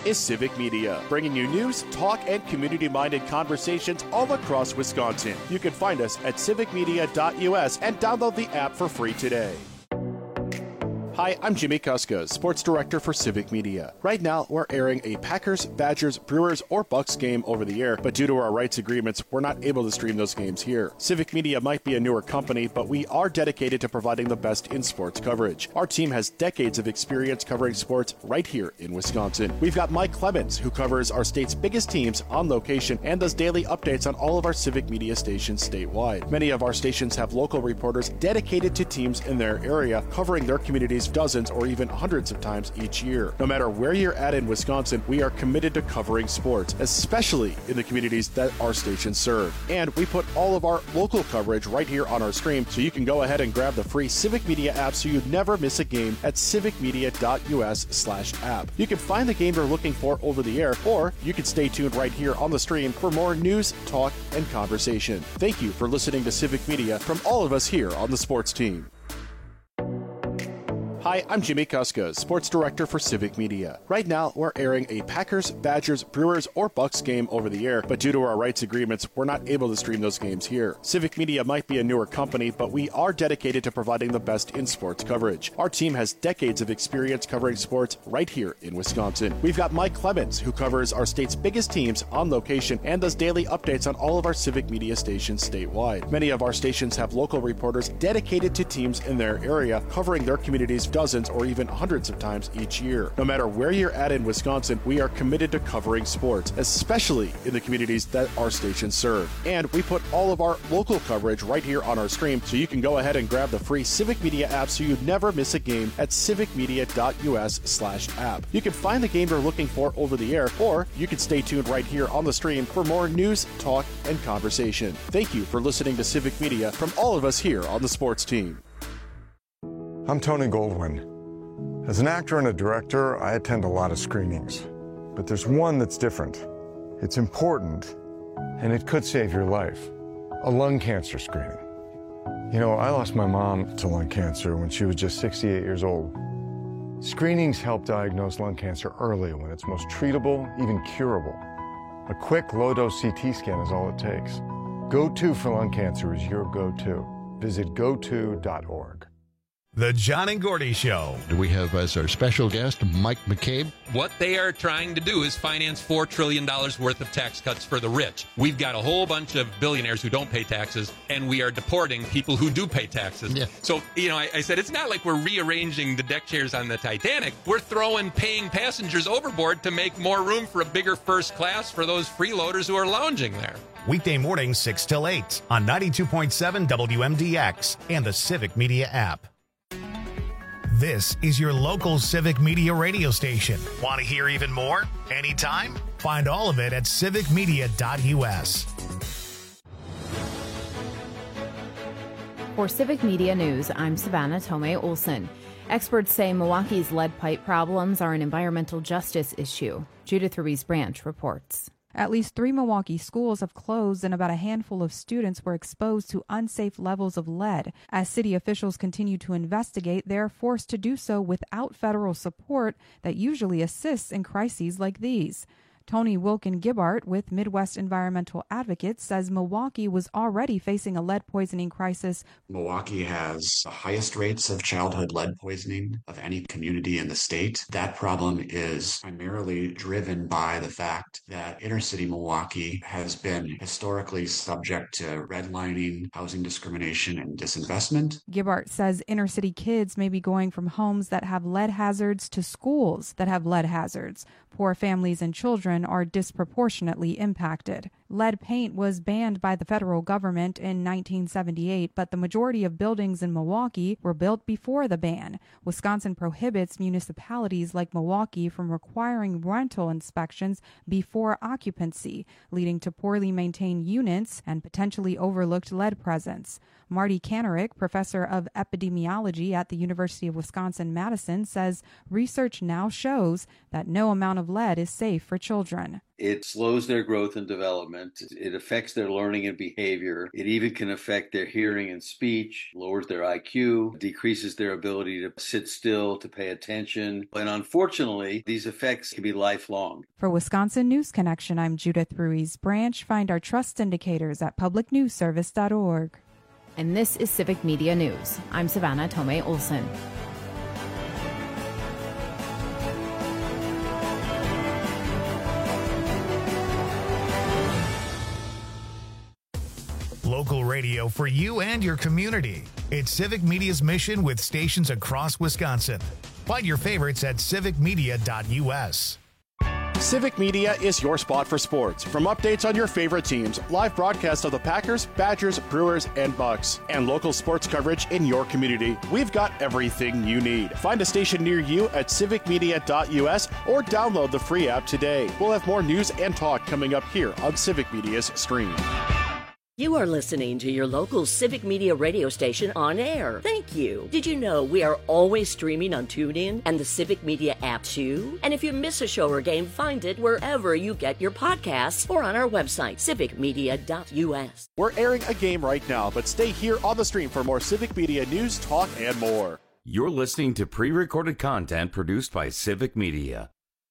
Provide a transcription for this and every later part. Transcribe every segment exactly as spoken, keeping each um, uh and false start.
This is Civic Media, bringing you news, talk, and community-minded conversations all across Wisconsin. You can find us at civic media dot U S and download the app for free today. Hi, I'm Jimmy Kuska, Sports Director for Civic Media. Right now, we're airing a Packers, Badgers, Brewers, or Bucks game over the air, but due to our rights agreements, we're not able to stream those games here. Civic Media might be a newer company, but we are dedicated to providing the best in sports coverage. Our team has decades of experience covering sports right here in Wisconsin. We've got Mike Clemens, who covers our state's biggest teams on location and does daily updates on all of our Civic Media stations statewide. Many of our stations have local reporters dedicated to teams in their area, covering their communities dozens or even hundreds of times each year. No matter where you're at in Wisconsin, we are committed to covering sports, especially in the communities that our stations serve. And we put all of our local coverage right here on our stream, so you can go ahead and grab the free Civic Media app so you never miss a game at civic media dot U S slash app. You can find the game you're looking for over the air, or you can stay tuned right here on the stream for more news, talk, and conversation. Thank you for listening to Civic Media from all of us here on the sports team. Hi, I'm Jimmy Kuska, Sports Director for Civic Media. Right now, we're airing a Packers, Badgers, Brewers, or Bucks game over the air, but due to our rights agreements, we're not able to stream those games here. Civic Media might be a newer company, but we are dedicated to providing the best in sports coverage. Our team has decades of experience covering sports right here in Wisconsin. We've got Mike Clemens, who covers our state's biggest teams on location and does daily updates on all of our Civic Media stations statewide. Many of our stations have local reporters dedicated to teams in their area, covering their communities dozens or even hundreds of times each year. No matter where you're at in Wisconsin, we are committed to covering sports, especially in the communities that our stations serve. And we put all of our local coverage right here on our stream, so you can go ahead and grab the free Civic Media app so you never miss a game at civic media dot U S slash app. You can find the game you're looking for over the air, or you can stay tuned right here on the stream for more news, talk, and conversation. Thank you for listening to Civic Media from all of us here on the sports team. I'm Tony Goldwyn. As an actor and a director, I attend a lot of screenings. But there's one that's different. It's important, and it could save your life. A lung cancer screening. You know, I lost my mom to lung cancer when she was just sixty-eight years old. Screenings help diagnose lung cancer early when it's most treatable, even curable. A quick low-dose C T scan is all it takes. Go To for lung cancer is your go-to. Visit go to dot org. The John and Gordy Show. We have as our special guest Mike McCabe. What they are trying to do is finance four trillion dollars worth of tax cuts for the rich. We've got a whole bunch of billionaires who don't pay taxes, and we are deporting people who do pay taxes. Yeah. So, you know, I, I said it's not like we're rearranging the deck chairs on the Titanic. We're throwing paying passengers overboard to make more room for a bigger first class for those freeloaders who are lounging there. Weekday mornings six till eight on ninety-two point seven W M D X and the Civic Media app. This is your local Civic Media radio station. Want to hear even more? Anytime? Find all of it at civic media dot U S. For Civic Media News, I'm Savannah Tomei Olson. Experts say Milwaukee's lead pipe problems are an environmental justice issue. Judith Ruiz Branch reports. At least three Milwaukee schools have closed and about a handful of students were exposed to unsafe levels of lead. As city officials continue to investigate, they are forced to do so without federal support that usually assists in crises like these. Tony Wilkin-Gibbart with Midwest Environmental Advocates says Milwaukee was already facing a lead poisoning crisis. Milwaukee has the highest rates of childhood lead poisoning of any community in the state. That problem is primarily driven by the fact that inner city Milwaukee has been historically subject to redlining, housing discrimination, and disinvestment. Gibbart says inner city kids may be going from homes that have lead hazards to schools that have lead hazards. Poor families and children are disproportionately impacted. Lead paint was banned by the federal government in nineteen seventy-eight, but the majority of buildings in Milwaukee were built before the ban. Wisconsin prohibits municipalities like Milwaukee from requiring rental inspections before occupancy, leading to poorly maintained units and potentially overlooked lead presence. Marty Kanarick, professor of epidemiology at the University of Wisconsin-Madison, says research now shows that no amount of lead is safe for children. It slows their growth and development. It affects their learning and behavior. It even can affect their hearing and speech, lowers their I Q, decreases their ability to sit still, to pay attention. And unfortunately, these effects can be lifelong. For Wisconsin News Connection, I'm Judith Ruiz Branch. Find our trust indicators at public news service dot org. And this is Civic Media News. I'm Savannah Tomei Olson. Local radio for you and your community. It's Civic Media's mission with stations across Wisconsin. Find your favorites at civic media dot U S. Civic Media is your spot for sports. From updates on your favorite teams, live broadcasts of the Packers, Badgers, Brewers, and Bucks, and local sports coverage in your community, we've got everything you need. Find a station near you at civic media dot U S or download the free app today. We'll have more news and talk coming up here on Civic Media's stream. You are listening to your local Civic Media radio station on air. Thank you. Did you know we are always streaming on TuneIn and the Civic Media app too? And if you miss a show or game, find it wherever you get your podcasts or on our website, civic media dot U S. We're airing a game right now, but stay here on the stream for more Civic Media news, talk, and more. You're listening to pre-recorded content produced by Civic Media.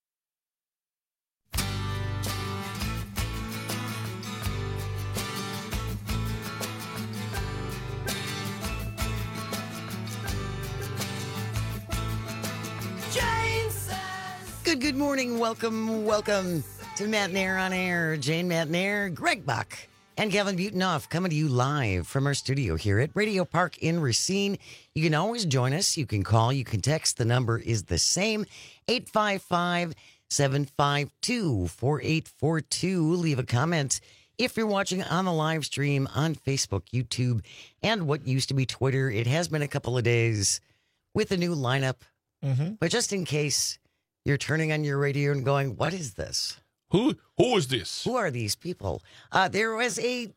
Good, good morning. Welcome, welcome to Matt Nair on Air. Jane Matt Nair, Greg Buck, and Kevin Butonoff coming to you live from our studio here at Radio Park in Racine. You can always join us. You can call. You can text. The number is the same, eight five five, seven five two, four eight four two. Leave a comment if you're watching on the live stream on Facebook, YouTube, and what used to be Twitter. It has been a couple of days with a new lineup, mm-hmm. but just in case you're turning on your radio and going, what is this? Who who is this? Who are these people? Uh, there was a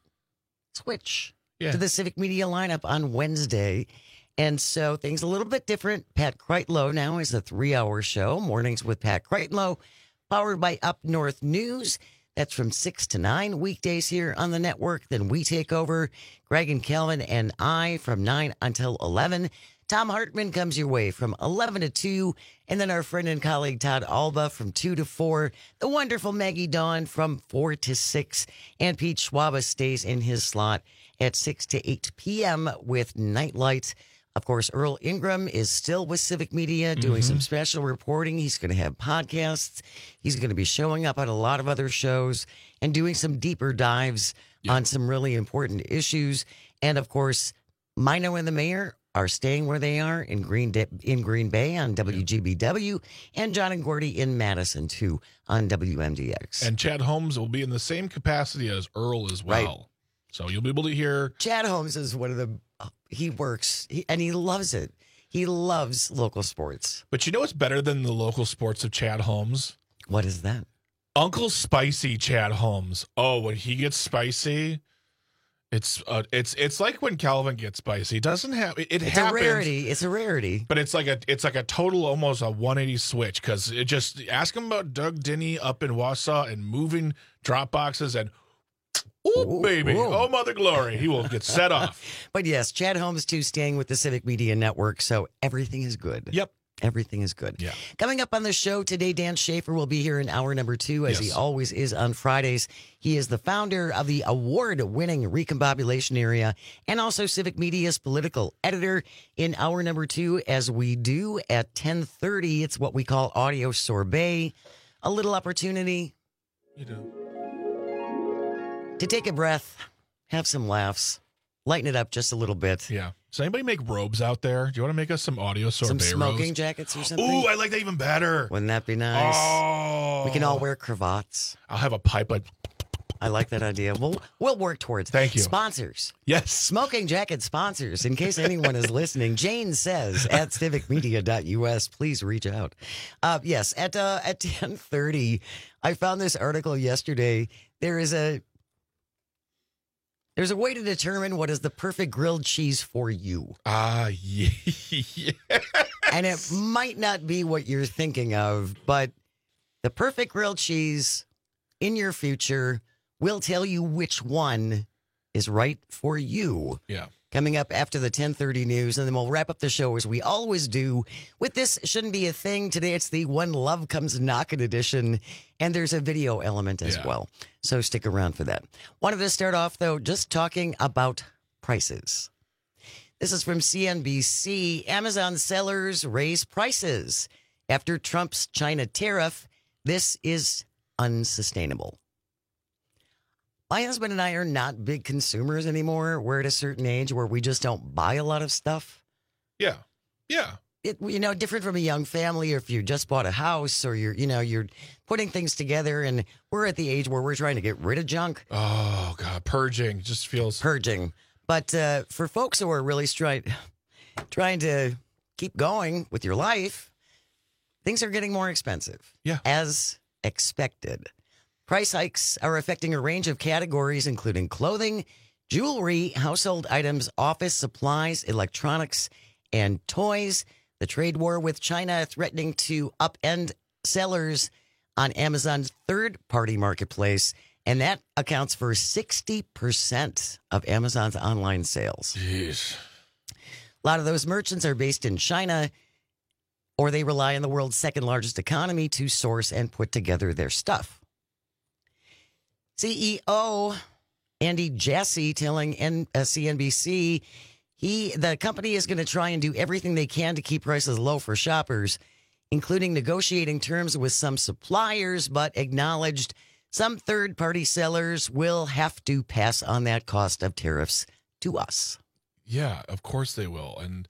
switch yeah. to the Civic Media lineup on Wednesday. And so things a little bit different. Pat Kreitlow now is a three-hour show, Mornings with Pat Kreitlow, powered by Up North News. That's from six to nine weekdays here on the network. Then we take over, Greg and Kelvin and I, from nine until eleven. Tom Hartman comes your way from eleven to two, and then our friend and colleague Todd Alba from two to four, the wonderful Maggie Dawn from four to six, and Pete Schwaba stays in his slot at six to eight p.m. with Nightlight. Of course, Earl Ingram is still with Civic Media doing mm-hmm. some special reporting. He's going to have podcasts. He's going to be showing up on a lot of other shows and doing some deeper dives yeah. on some really important issues. And, of course, Mino and the Mayor are staying where they are in Green De- in Green Bay on W G B W, and John and Gordy in Madison, too, on W M D X. And Chad Holmes will be in the same capacity as Earl as well. Right. So you'll be able to hear. Chad Holmes is one of the, he works, he, and he loves it. He loves local sports. But you know what's better than the local sports of Chad Holmes? What is that? Uncle Spicy Chad Holmes. Oh, when he gets spicy... It's uh, it's it's like when Calvin gets spicy. It doesn't have it. it it's happens, a rarity. It's a rarity. But it's like a it's like a total almost a one eighty switch because it just ask him about Doug Denny up in Wausau and moving drop boxes and ooh, baby, ooh. oh mother glory, he will get set off. But yes, Chad Holmes too, staying with the Civic Media Network, so everything is good. Yep. Everything is good. Yeah. Coming up on the show today, Dan Schaefer will be here in hour number two, as yes. he always is on Fridays. He is the founder of the award-winning Recombobulation Area and also Civic Media's political editor. In hour number two, as we do at ten thirty, it's what we call Audio Sorbet, a little opportunity you do. to take a breath, have some laughs, lighten it up just a little bit. Yeah. Does anybody make robes out there? Do you want to make us some audio sorbet Some smoking robes? jackets or something? Ooh, I like that even better. Wouldn't that be nice? Oh. We can all wear cravats. I'll have a pipe. Like... I like that idea. We'll, we'll work towards it. Thank you. Sponsors. Yes. Smoking jacket sponsors. In case anyone is listening, Jane says at civic media dot U S, please reach out. Uh, yes, at, uh, at ten thirty, I found this article yesterday. There is a... There's a way to determine what is the perfect grilled cheese for you. Ah, uh, yeah. yes. And it might not be what you're thinking of, but the perfect grilled cheese in your future. We'll tell you which one is right for you. Yeah. Coming up after the ten thirty news, and then we'll wrap up the show as we always do with This Shouldn't Be a Thing. Today it's the When Love Comes Knockin' edition, and there's a video element as Yeah. well. So stick around for that. Wanted to start off, though, just talking about prices. This is from C N B C. Amazon sellers raise prices after Trump's China tariff. This is unsustainable. My husband and I are not big consumers anymore. We're at a certain age where we just don't buy a lot of stuff. Yeah. Yeah. It, you know, different from a young family, or if you just bought a house, or you're, you know, you're putting things together, and we're at the age where we're trying to get rid of junk. Oh, God. Purging just feels... Purging. But uh, for folks who are really trying, trying to keep going with your life, things are getting more expensive. Yeah. As expected. Price hikes are affecting a range of categories, including clothing, jewelry, household items, office supplies, electronics, and toys. The trade war with China threatening to upend sellers on Amazon's third-party marketplace, and that accounts for sixty percent of Amazon's online sales. Jeez. A lot of those merchants are based in China, or they rely on the world's second-largest economy to source and put together their stuff. C E O Andy Jassy telling N- uh, C N B C he the company is going to try and do everything they can to keep prices low for shoppers, including negotiating terms with some suppliers, but acknowledged some third-party sellers will have to pass on that cost of tariffs to us. Yeah, of course they will. And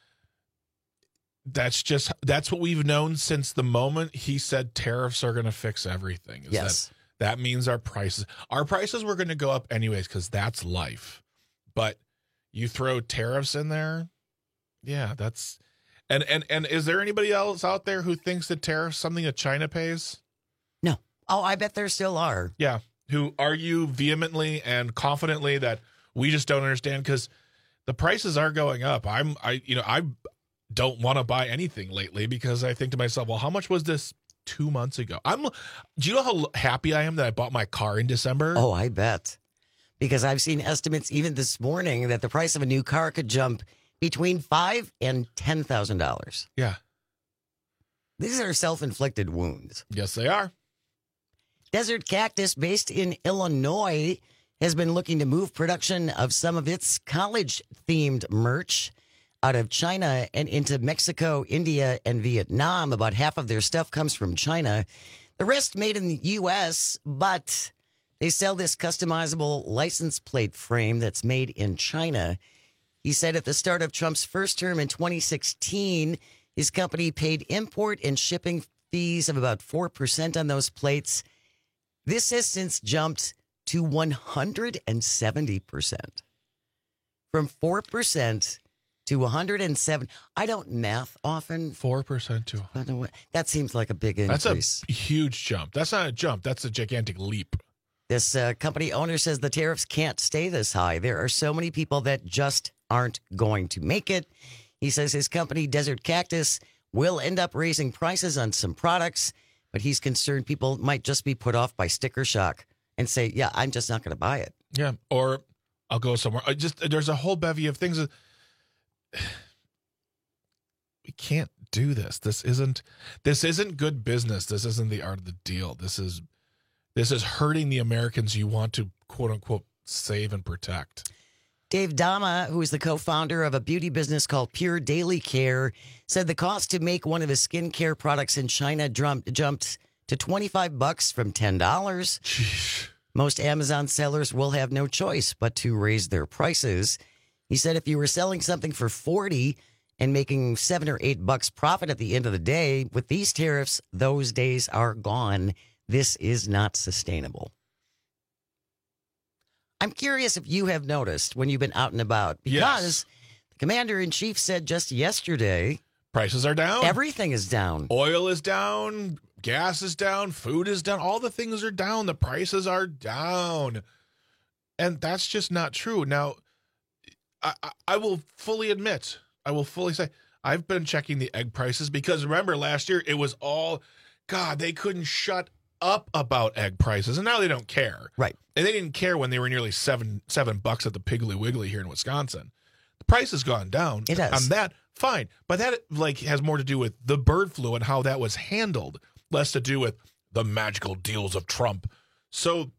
that's just, that's what we've known since the moment he said tariffs are going to fix everything. Is Yes. That, that means our prices, our prices were going to go up anyways, because that's life. But you throw tariffs in there. Yeah, that's, and, and, and is there anybody else out there who thinks that tariffs something that China pays? No. Oh, I bet there still are. Yeah. Who argue vehemently and confidently that we just don't understand, because the prices are going up. I'm, I, you know, I don't want to buy anything lately because I think to myself, well, how much was this two months ago? I'm, do you know how happy I am that I bought my car in December? Oh, I bet. Because I've seen estimates even this morning that the price of a new car could jump between five and ten thousand dollars. Yeah. These are self-inflicted wounds. Yes, they are. Desert Cactus, based in Illinois, has been looking to move production of some of its college-themed merch out of China and into Mexico, India, and Vietnam. About half of their stuff comes from China. The rest made in the U S, but they sell this customizable license plate frame that's made in China. He said at the start of Trump's first term in twenty sixteen, his company paid import and shipping fees of about four percent on those plates. This has since jumped to one hundred seventy percent. From four percent to one hundred seven. I don't math often. four percent to. That seems like a big increase. That's a huge jump. That's not a jump. That's a gigantic leap. This uh, company owner says the tariffs can't stay this high. There are so many people that just aren't going to make it. He says his company, Desert Cactus, will end up raising prices on some products, but he's concerned people might just be put off by sticker shock and say, yeah, I'm just not going to buy it. Yeah, or I'll go somewhere. I just There's a whole bevy of things. That, we can't do this. This isn't this isn't good business. This isn't the art of the deal. This is this is hurting the Americans you want to, quote unquote, save and protect. Dave Dama, who is the co-founder of a beauty business called Pure Daily Care, said the cost to make one of his skincare products in China jumped, jumped to twenty-five bucks from ten dollars. Jeez. Most Amazon sellers will have no choice but to raise their prices. He said if you were selling something for forty and making seven or eight bucks profit at the end of the day, with these tariffs, those days are gone. This is not sustainable. I'm curious if you have noticed when you've been out and about, because Yes. the commander-in-chief said just yesterday, prices are down. Everything is down. Oil is down. Gas is down. Food is down. All the things are down. The prices are down. And that's just not true. Now, I, I, I will fully admit, I will fully say, I've been checking the egg prices because remember last year it was all, God, they couldn't shut up about egg prices, and now they don't care. Right. And they didn't care when they were nearly seven seven bucks at the Piggly Wiggly here in Wisconsin. The price has gone down. It has. On that, fine. But that like has more to do with the bird flu and how that was handled, less to do with the magical deals of Trump. So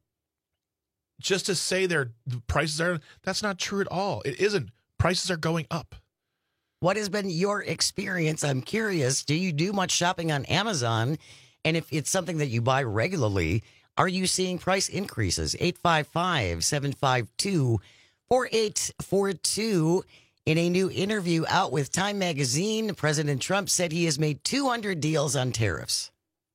just to say their the prices are, that's not true at all. It isn't. Prices are going up. What has been your experience? I'm curious. Do you do much shopping on Amazon? And if it's something that you buy regularly, are you seeing price increases? eight five five, seven five two, four eight four two. In a new interview out with Time Magazine, President Trump said he has made two hundred deals on tariffs.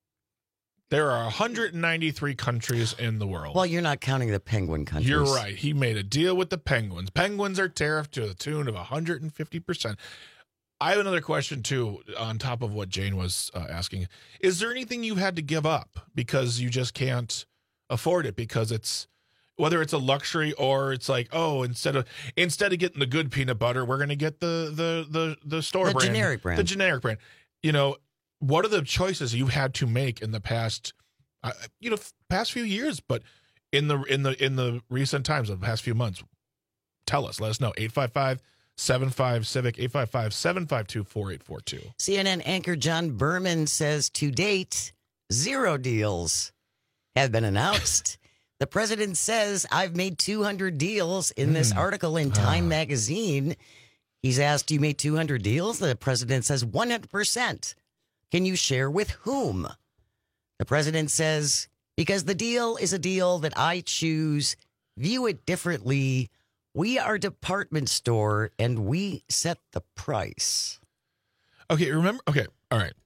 There are one hundred ninety-three countries in the world. Well, you're not counting the penguin countries. You're right. He made a deal with the penguins. Penguins are tariffed to the tune of one hundred fifty percent. I have another question, too, on top of what Jane was uh, asking. Is there anything you had to give up because you just can't afford it? Because it's, whether it's a luxury or it's like, oh, instead of instead of getting the good peanut butter, we're going to get the the the the store The brand. generic brand. The generic brand. You know, what are the choices you've had to make in the past, uh, you know, past few years, but in the in the in the recent times of the past few months? Tell us. Let us know. eight five five, seven five Civic, eight five five, seven five two, four eight four two. C N N anchor John Berman says to date, zero deals have been announced. The president says, I've made two hundred deals in this Mm. article in Time Magazine. He's asked, you made two hundred deals? The president says one hundred percent. Can you share with whom? The president says, because the deal is a deal that I choose, view it differently. We are a department store and we set the price. Okay, remember, okay, all right.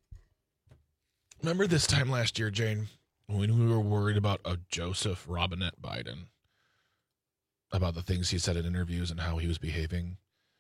Remember this time last year, Jane, when we were worried about a Joseph Robinette Biden, about the things he said in interviews and how he was behaving?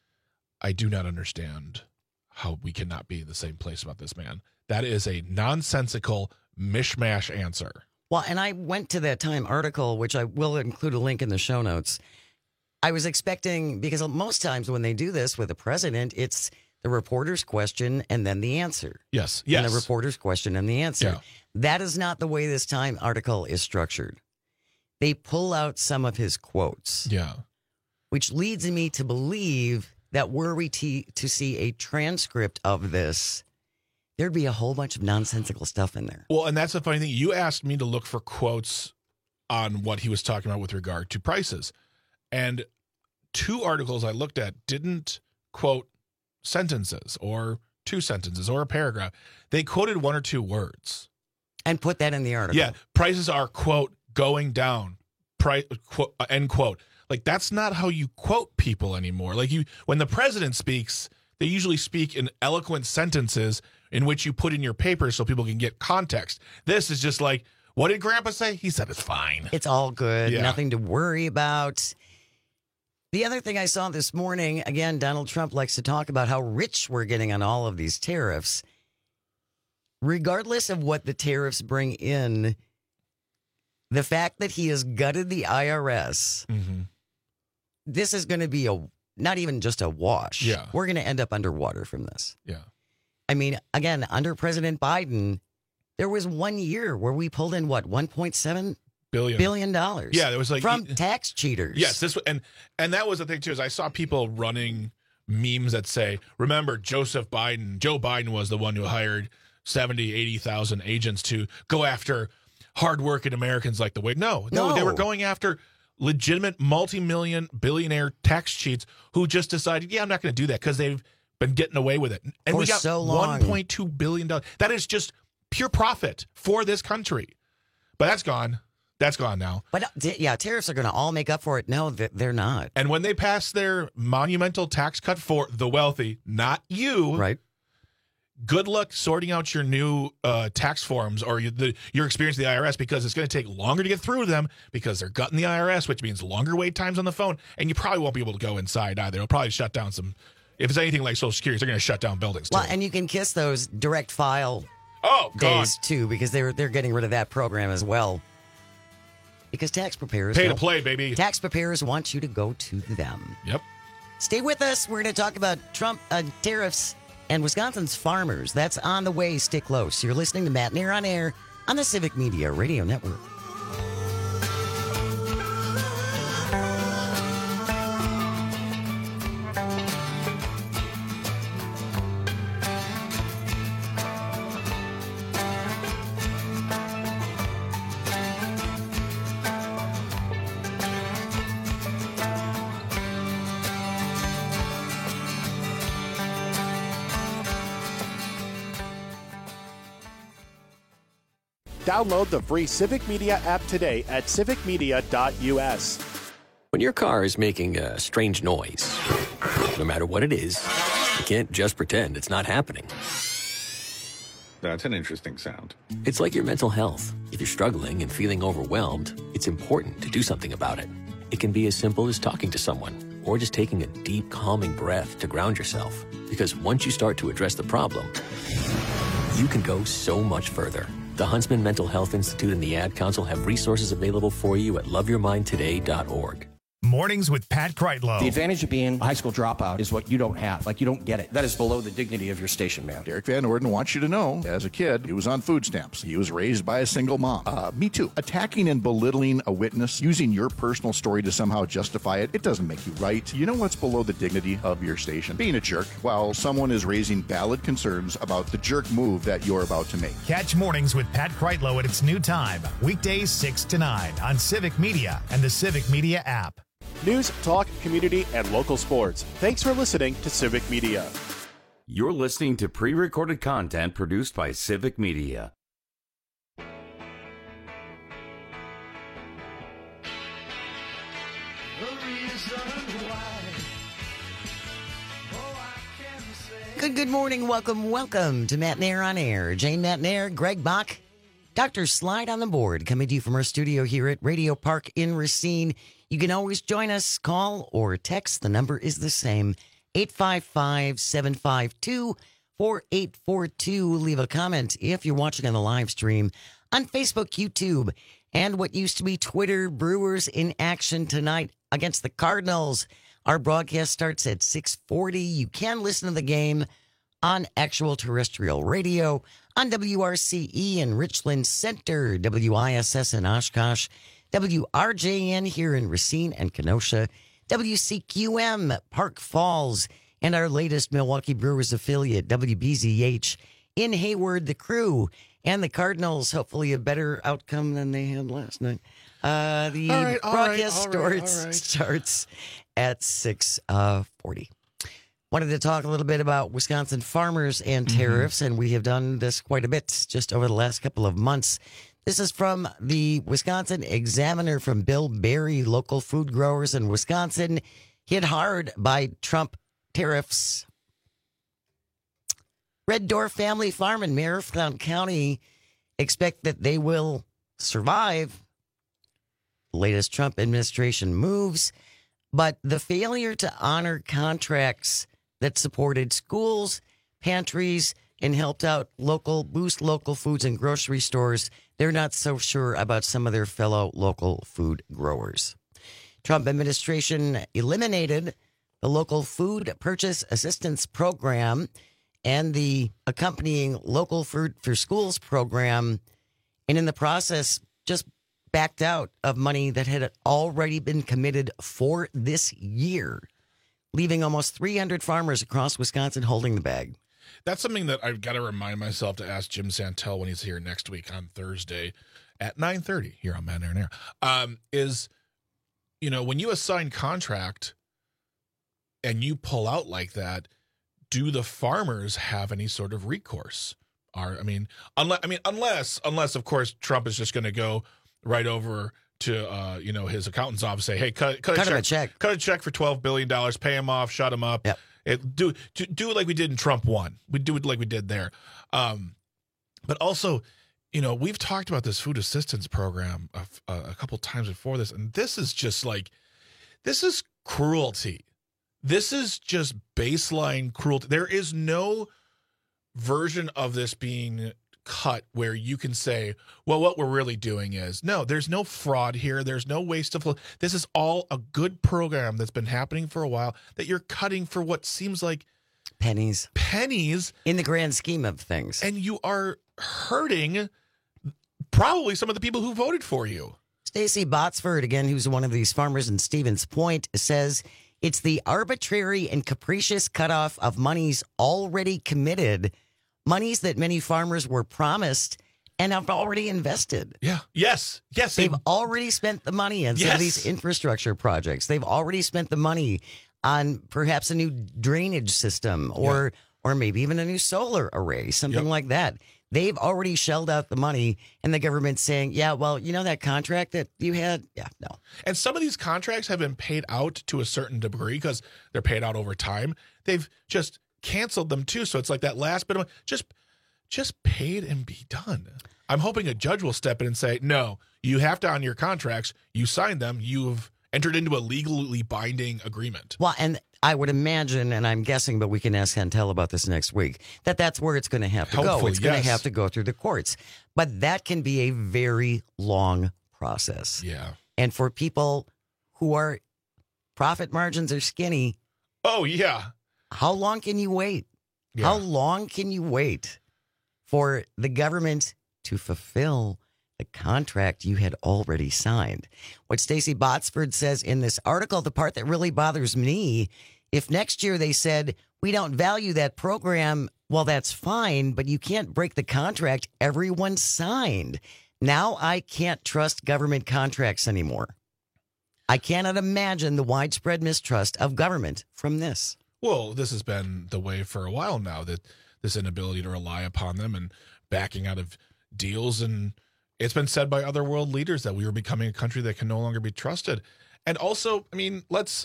I do not understand how we cannot be in the same place about this man. That is a nonsensical mishmash answer. Well, and I went to that Time article, which I will include a link in the show notes. I was expecting, because most times when they do this with the president, it's the reporter's question and then the answer. Yes, yes. And the reporter's question and the answer. Yeah. That is not the way this Time article is structured. They pull out some of his quotes. Yeah. Which leads me to believe that were we to, to see a transcript of this, there'd be a whole bunch of nonsensical stuff in there. Well, and that's the funny thing. You asked me to look for quotes on what he was talking about with regard to prices. And two articles I looked at didn't quote sentences or two sentences or a paragraph. They quoted one or two words. And put that in the article. Yeah. Prices are, quote, going down, price, quote, end quote. Like, that's not how you quote people anymore. Like, you, when the president speaks, they usually speak in eloquent sentences in which you put in your paper so people can get context. This is just like, what did Grandpa say? He said it's fine. It's all good. Yeah. Nothing to worry about. The other thing I saw this morning, again, Donald Trump likes to talk about how rich we're getting on all of these tariffs. Regardless of what the tariffs bring in, the fact that he has gutted the I R S, mm-hmm. this is going to be a not even just a wash. Yeah. We're going to end up underwater from this. Yeah. I mean, again, under President Biden, there was one year where we pulled in, what, one point seven Billion. billion dollars. Yeah, there was like from tax cheaters. Yes, this and and that was the thing too. Is I saw people running memes that say, "Remember, Joseph Biden, Joe Biden was the one who hired seventy, eighty thousand agents to go after hardworking Americans like the way." No, no, No. they were going after legitimate multi-million billionaire tax cheats who just decided, "Yeah, I'm not going to do that," because they've been getting away with it. And For we got so long. one point two billion dollars. That is just pure profit for this country. But that's gone. That's gone now. But uh, t- yeah, tariffs are going to all make up for it. No, th- they're not. And when they pass their monumental tax cut for the wealthy, not you, right? Good luck sorting out your new uh, tax forms or your, the, your experience with the I R S, because it's going to take longer to get through them because they're gutting the I R S, which means longer wait times on the phone. And you probably won't be able to go inside either. It'll probably shut down some. If it's anything like Social Security, they're going to shut down buildings too. Well, and you can kiss those direct file oh, days too, because they're they're getting rid of that program as well. Because tax preparers Pay to don't- play, baby. Tax preparers want you to go to them. Yep. Stay with us. We're going to talk about Trump uh, tariffs and Wisconsin's farmers. That's on the way. Stay close. You're listening to Matt Nair on Air on the Civic Media Radio Network. Download the free Civic Media app today at civic media dot u s. When your car is making a strange noise, no matter what it is, you can't just pretend it's not happening. That's an interesting sound. It's like your mental health. If you're struggling and feeling overwhelmed, it's important to do something about it. It can be as simple as talking to someone or just taking a deep, calming breath to ground yourself. Because once you start to address the problem, you can go so much further. The Huntsman Mental Health Institute and the Ad Council have resources available for you at love your mind today dot org. Mornings with Pat Kreitlow. The advantage of being a high school dropout is what you don't have. Like, you don't get it. That is below the dignity of your station, man. Derek Van Orden wants you to know, as a kid, he was on food stamps. He was raised by a single mom. Uh, me too. Attacking and belittling a witness, using your personal story to somehow justify it, it doesn't make you right. You know what's below the dignity of your station? Being a jerk while someone is raising valid concerns about the jerk move that you're about to make. Catch Mornings with Pat Kreitlow at its new time, weekdays six to nine on Civic Media and the Civic Media app. News, talk, community, and local sports. Thanks for listening to Civic Media. You're listening to pre-recorded content produced by Civic Media. Good, good morning. Welcome, welcome to Matt Nair on Air. Jane Matt Nair, Greg Bach, Doctor Slide on the board, coming to you from our studio here at Radio Park in Racine. You can always join us, call or text. The number is the same, eight five five, seven five two, four eight four two. Leave a comment if you're watching on the live stream on Facebook, YouTube, and what used to be Twitter. Brewers in action tonight against the Cardinals. Our broadcast starts at six forty. You can listen to the game on actual terrestrial radio on W R C E in Richland Center, W I S S in Oshkosh, W R J N here in Racine and Kenosha, W C Q M Park Falls, and our latest Milwaukee Brewers affiliate, W B Z H in Hayward. The Crew and the Cardinals, hopefully a better outcome than they had last night. Uh, the all right, all broadcast right, all right, starts, all right. starts at six forty. Wanted to talk a little bit about Wisconsin farmers and tariffs, mm-hmm. and we have done this quite a bit just over the last couple of months. This is from the Wisconsin Examiner from Bill Berry. Local food growers in Wisconsin hit hard by Trump tariffs. Red Door Family Farm in Marathon County expect that they will survive the latest Trump administration moves, but the failure to honor contracts that supported schools, pantries, and helped out local, boost local foods and grocery stores, they're not so sure about some of their fellow local food growers. Trump administration eliminated the local food purchase assistance program and the accompanying local food for schools program, and in the process just backed out of money that had already been committed for this year, leaving almost three hundred farmers across Wisconsin holding the bag. That's something that I've got to remind myself to ask Jim Santel when he's here next week on Thursday at nine thirty here on Man Air and Air. Um, is, you know, when you assign contract and you pull out like that, do the farmers have any sort of recourse? Are I mean, unless I mean, unless unless of course Trump is just going to go right over to uh, you know, his accountant's office, say, hey, cut cut, cut a, check, a check, cut a check for twelve billion dollars, pay him off, shut him up. Yep. It, do do it like we did in Trump one. We do it like we did there. Um, but also, you know, we've talked about this food assistance program a, a couple times before this, and this is just like, this is cruelty. This is just baseline cruelty. There is no version of this being cut where you can say, well, what we're really doing is, no, there's no fraud here. There's no waste of, this is all a good program that's been happening for a while that you're cutting for what seems like pennies, pennies in the grand scheme of things. And you are hurting probably some of the people who voted for you. Stacy Botsford, again, who's one of these farmers in Stevens Point, says it's the arbitrary and capricious cutoff of monies already committed, monies that many farmers were promised and have already invested. Yeah. Yes. Yes. They've already spent the money on some Yes. of these infrastructure projects. They've already spent the money on perhaps a new drainage system or, or maybe even a new solar array, something Yep. like that. They've already shelled out the money, and the government's saying, yeah, well, you know that contract that you had? Yeah, no. And some of these contracts have been paid out to a certain degree because they're paid out over time. They've just canceled them too. So it's like that last bit of just just paid and be done. I'm hoping a judge will step in and say, no, you have to on your contracts, you signed them, you've entered into a legally binding agreement. Well, and I would imagine, and I'm guessing, but we can ask Chantel about this next week, that that's where it's going to have to go. Hopefully, It's going to yes. have to go through the courts. But that can be a very long process. Yeah. And for people who are profit margins are skinny, Oh, yeah. how long can you wait? Yeah. How long can you wait for the government to fulfill the contract you had already signed? What Stacy Botsford says in this article, the part that really bothers me, if next year they said, we don't value that program, well, that's fine, but you can't break the contract everyone signed. Now I can't trust government contracts anymore. I cannot imagine the widespread mistrust of government from this. Well, this has been the way for a while now, that this inability to rely upon them and backing out of deals. And it's been said by other world leaders that we are becoming a country that can no longer be trusted. And also, I mean, let's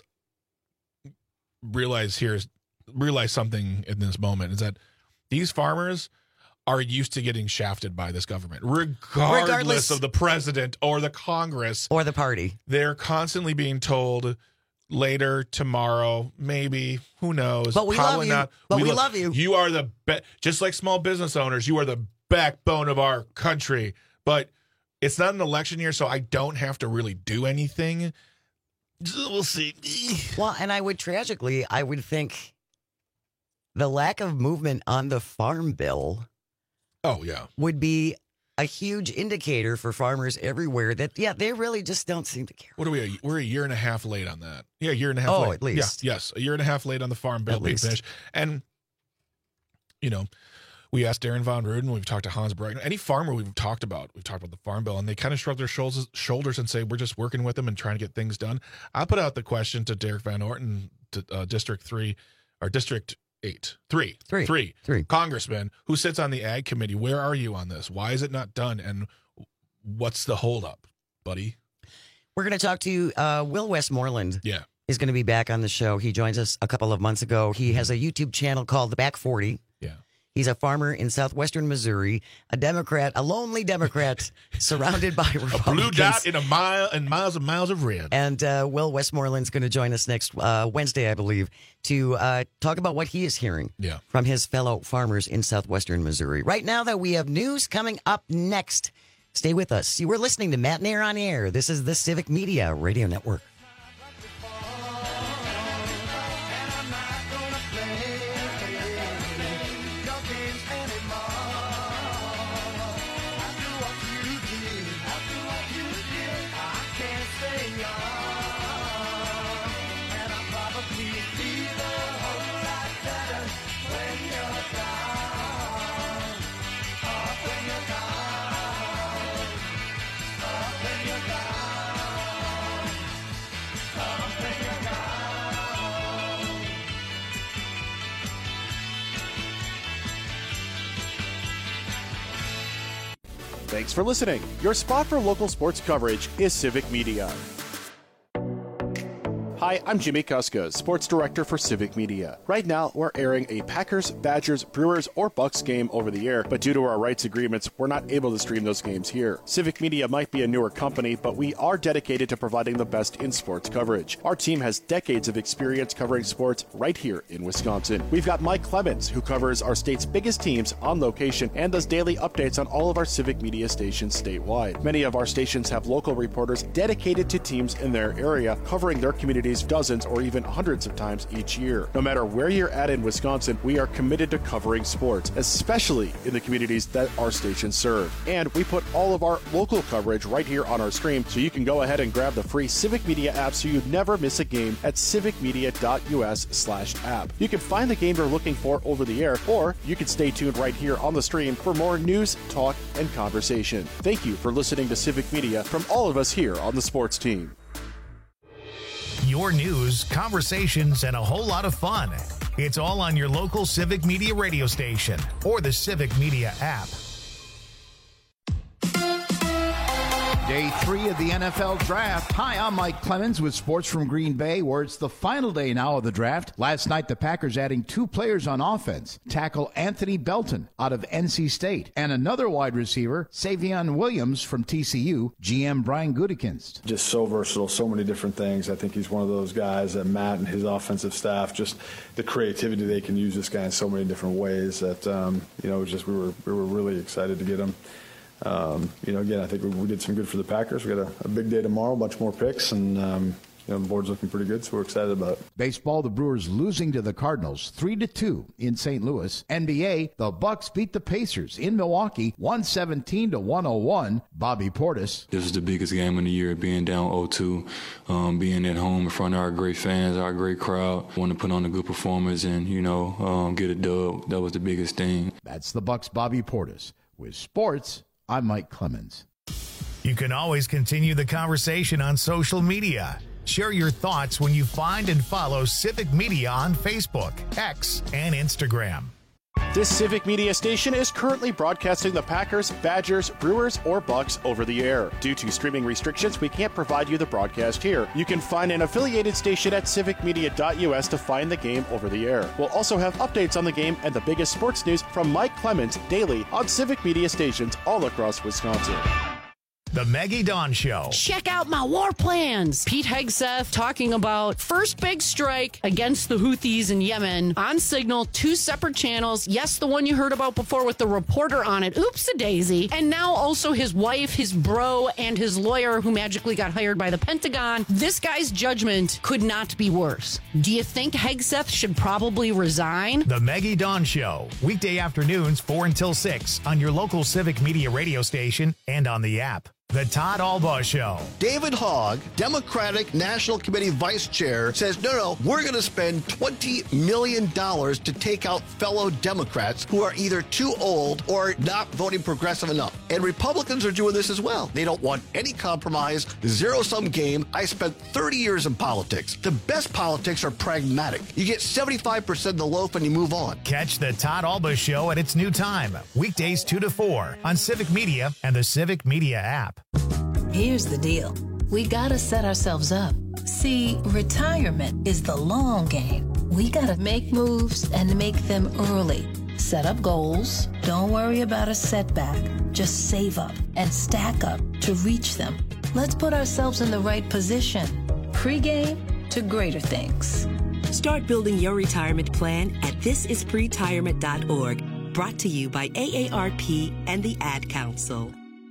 realize here, realize something in this moment is that these farmers are used to getting shafted by this government, regardless, Regardless- of the president or the Congress. Or the party. They're constantly being told later, tomorrow, maybe, who knows? But we Probably love you. not. But we love you. You are the be- just like small business owners. You are the backbone of our country. But it's not an election year, so I don't have to really do anything. We'll see. Well, and I would tragically, I would think the lack of movement on the farm bill Oh yeah. would be a huge indicator for farmers everywhere that, yeah, they really just don't seem to care. What are we? We're a year and a half late on that. Yeah, a year and a half Oh, late. at least. Yeah, yes, a year and a half late on the farm bill At being least. finished. And, you know, we asked Darren Von Ruden, we've talked to Hans Breitner, any farmer we've talked about, we've talked about the farm bill, and they kind of shrug their shoulders, shoulders and say, we're just working with them and trying to get things done. I put out the question to Derek Van Orten, to uh, District three, or District eight, three, Three. three, Three. congressman who sits on the ag committee. Where are you on this? Why is it not done? And what's the holdup, buddy? We're going to talk to uh, Will Westmoreland. Yeah. Is going to be back on the show. He joined us a couple of months ago. He has a YouTube channel called The Back forty. Yeah. He's a farmer in southwestern Missouri, a Democrat, a lonely Democrat, surrounded by Republicans. A blue dot in a mile and miles and miles of red. And uh, Will Westmoreland's going to join us next uh, Wednesday, I believe, to uh, talk about what he is hearing Yeah. from his fellow farmers in southwestern Missouri. Right now, though, we have news coming up next. Stay with us. You were listening to Matt and Air on Air. This is the Civic Media Radio Network. Thanks for listening. Your spot for local sports coverage is Civic Media. Hi, I'm Jimmy Kuskos, Sports Director for Civic Media. Right now, we're airing a Packers, Badgers, Brewers, or Bucks game over the air, but due to our rights agreements, we're not able to stream those games here. Civic Media might be a newer company, but we are dedicated to providing the best in sports coverage. Our team has decades of experience covering sports right here in Wisconsin. We've got Mike Clemens, who covers our state's biggest teams on location and does daily updates on all of our Civic Media stations statewide. Many of our stations have local reporters dedicated to teams in their area, covering their community communities dozens or even hundreds of times each year. No matter where you're at in Wisconsin, we are committed to covering sports, especially in the communities that our stations serve. And we put all of our local coverage right here on our stream, so you can go ahead and grab the free Civic Media app so you never miss a game at civicmedia.us slash app. You can find the game you're looking for over the air, or you can stay tuned right here on the stream for more news, talk, and conversation. Thank you for listening to Civic Media from all of us here on the sports team. Your news, conversations, and a whole lot of fun. It's all on your local Civic Media radio station or the Civic Media app. Day three of the N F L Draft. Hi, I'm Mike Clemens with Sports from Green Bay, where it's the final day now of the draft. Last night, the Packers adding two players on offense. Tackle Anthony Belton out of N C State, and another wide receiver, Savion Williams from T C U, G M Brian Gutekunst. Just so versatile, so many different things. I think he's one of those guys that Matt and his offensive staff, just the creativity they can use this guy in so many different ways that, um, you know, just we were we were really excited to get him. Um, you know, again, I think we, we did some good for the Packers. We got a, a big day tomorrow, a bunch more picks, and um, you know, the board's looking pretty good, so we're excited about it. Baseball, the Brewers losing to the Cardinals three to two in Saint Louis. N B A, the Bucks beat the Pacers in Milwaukee one seventeen to one oh one. Bobby Portis. This is the biggest game of the year, being down oh two, um, being at home in front of our great fans, our great crowd. Want to put on a good performance and, you know, um, get a dub. That was the biggest thing. That's the Bucks' Bobby Portis. With sports, I'm Mike Clemens. You can always continue the conversation on social media. Share your thoughts when you find and follow Civic Media on Facebook, X, and Instagram. This Civic Media station is currently broadcasting the Packers, Badgers, Brewers, or Bucks over the air. Due to streaming restrictions, we can't provide you the broadcast here. You can find an affiliated station at civic media dot u s to find the game over the air. We'll also have updates on the game and the biggest sports news from Mike Clemens daily on Civic Media stations all across Wisconsin. The Maggie Dawn Show. Check out my war plans. Pete Hegseth talking about first big strike against the Houthis in Yemen on Signal, two separate channels. Yes, the one you heard about before with the reporter on it. Oops-a-daisy. And now also his wife, his bro, and his lawyer who magically got hired by the Pentagon. This guy's judgment could not be worse. Do you think Hegseth should probably resign? The Maggie Dawn Show. Weekday afternoons, four until six on your local Civic Media radio station and on the app. The Todd Albaugh Show. David Hogg, Democratic National Committee Vice Chair, says, no, no, we're going to spend twenty million dollars to take out fellow Democrats who are either too old or not voting progressive enough. And Republicans are doing this as well. They don't want any compromise, zero-sum game. I spent thirty years in politics. The best politics are pragmatic. You get seventy-five percent of the loaf and you move on. Catch the Todd Albaugh Show at its new time, weekdays two to four on Civic Media and the Civic Media app. Here's the deal. We gotta set ourselves up. See, retirement is the long game. We gotta make moves and make them early. Set up goals. Don't worry about a setback. Just save up and stack up to reach them. Let's put ourselves in the right position. Pre-game to greater things. Start building your retirement plan at this is pretirement dot org. Brought to you by A A R P and the Ad Council.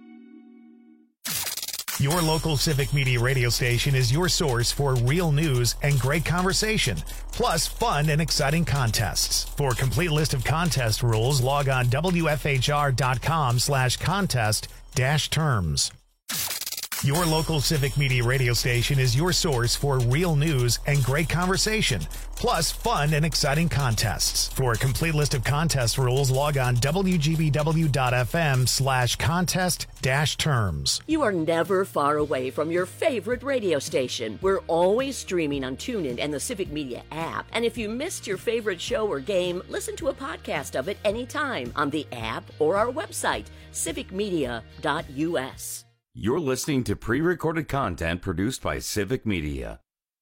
Your local Civic Media radio station is your source for real news and great conversation, plus fun and exciting contests. For a complete list of contest rules, log on W F H R dot com slash contest dash terms. Your local Civic Media radio station is your source for real news and great conversation, plus fun and exciting contests. For a complete list of contest rules, log on W G B W dot F M slash contest dash terms. You are never far away from your favorite radio station. We're always streaming on TuneIn and the Civic Media app. And if you missed your favorite show or game, listen to a podcast of it anytime on the app or our website, civic media dot U S. You're listening to pre-recorded content produced by Civic Media.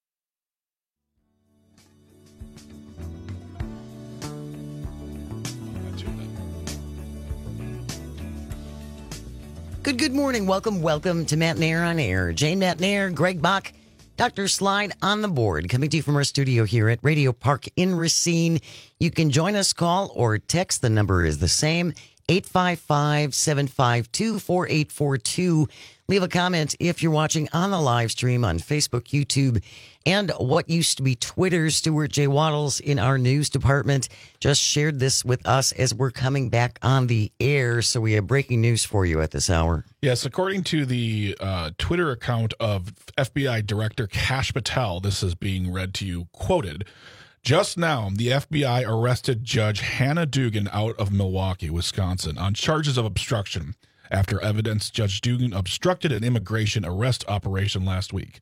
Good, good morning. Welcome, welcome to Matt Nair on Air. Jane Matt Nair, Greg Bach, Doctor Slide on the board, coming to you from our studio here at Radio Park in Racine. You can join us, call or text. The number is the same, eight five five, seven five two, four eight four two. Leave a comment if you're watching on the live stream on Facebook, YouTube, and what used to be Twitter. Stuart J. Waddles in our news department just shared this with us as we're coming back on the air. So we have breaking news for you at this hour. Yes, according to the uh, Twitter account of F B I Director Kash Patel, this is being read to you, quoted. Just now, the F B I arrested Judge Hannah Dugan out of Milwaukee, Wisconsin, on charges of obstruction after evidence Judge Dugan obstructed an immigration arrest operation last week.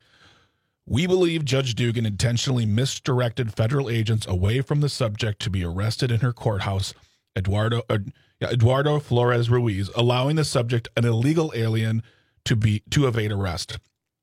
We believe Judge Dugan intentionally misdirected federal agents away from the subject to be arrested in her courthouse, Eduardo uh, Eduardo Flores Ruiz, allowing the subject, an illegal alien, to be to evade arrest.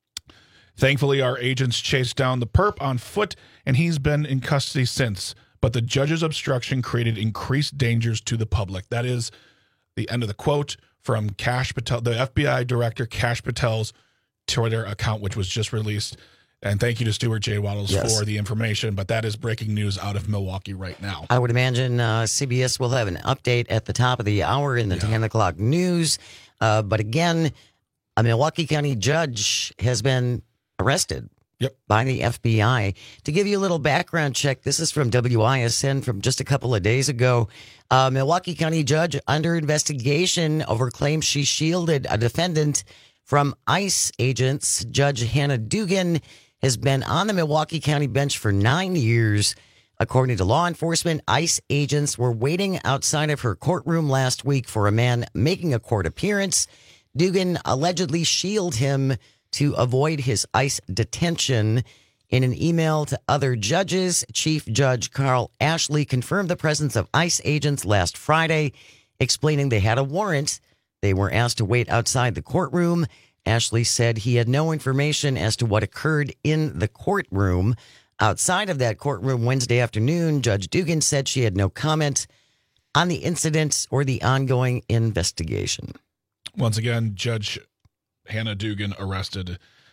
Thankfully, our agents chased down the perp on foot, and he's been in custody since. But the judge's obstruction created increased dangers to the public. That is the end of the quote from Kash Patel, the F B I Director Kash Patel's Twitter account, which was just released. And thank you to Stuart J. Waddles yes. for the information. But that is breaking news out of Milwaukee right now. I would imagine uh, C B S will have an update at the top of the hour in the yeah. ten o'clock news. Uh, but again, a Milwaukee County judge has been arrested yep. by the F B I. To give you a little background check, this is from W I S N from just a couple of days ago. Uh, Milwaukee County judge under investigation over claims she shielded a defendant from ICE agents. Judge Hannah Dugan has been on the Milwaukee County bench for nine years. According to law enforcement, ICE agents were waiting outside of her courtroom last week for a man making a court appearance. Dugan allegedly shielded him to avoid his ICE detention. In an email to other judges, Chief Judge Carl Ashley confirmed the presence of ICE agents last Friday, explaining they had a warrant. They were asked to wait outside the courtroom. Ashley said he had no information as to what occurred in the courtroom. Outside of that courtroom Wednesday afternoon, Judge Dugan said she had no comment on the incident or the ongoing investigation. Once again, Judge Hannah Dugan arrested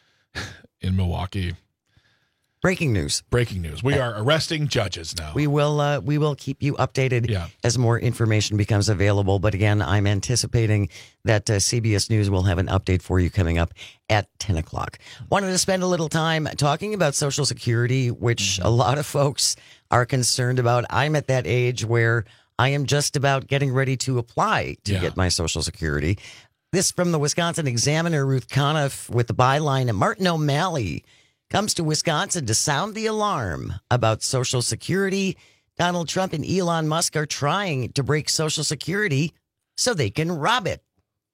in Milwaukee. Breaking news. Breaking news. We are arresting judges now. We will uh, we will keep you updated yeah. as more information becomes available. But again, I'm anticipating that uh, C B S News will have an update for you coming up at ten o'clock. Wanted to spend a little time talking about Social Security, which mm-hmm. a lot of folks are concerned about. I'm at that age where I am just about getting ready to apply to yeah. get my Social Security. This from the Wisconsin Examiner, Ruth Conniff, with the byline, Martin O'Malley comes to Wisconsin to sound the alarm about Social Security. Donald Trump and Elon Musk are trying to break Social Security so they can rob it.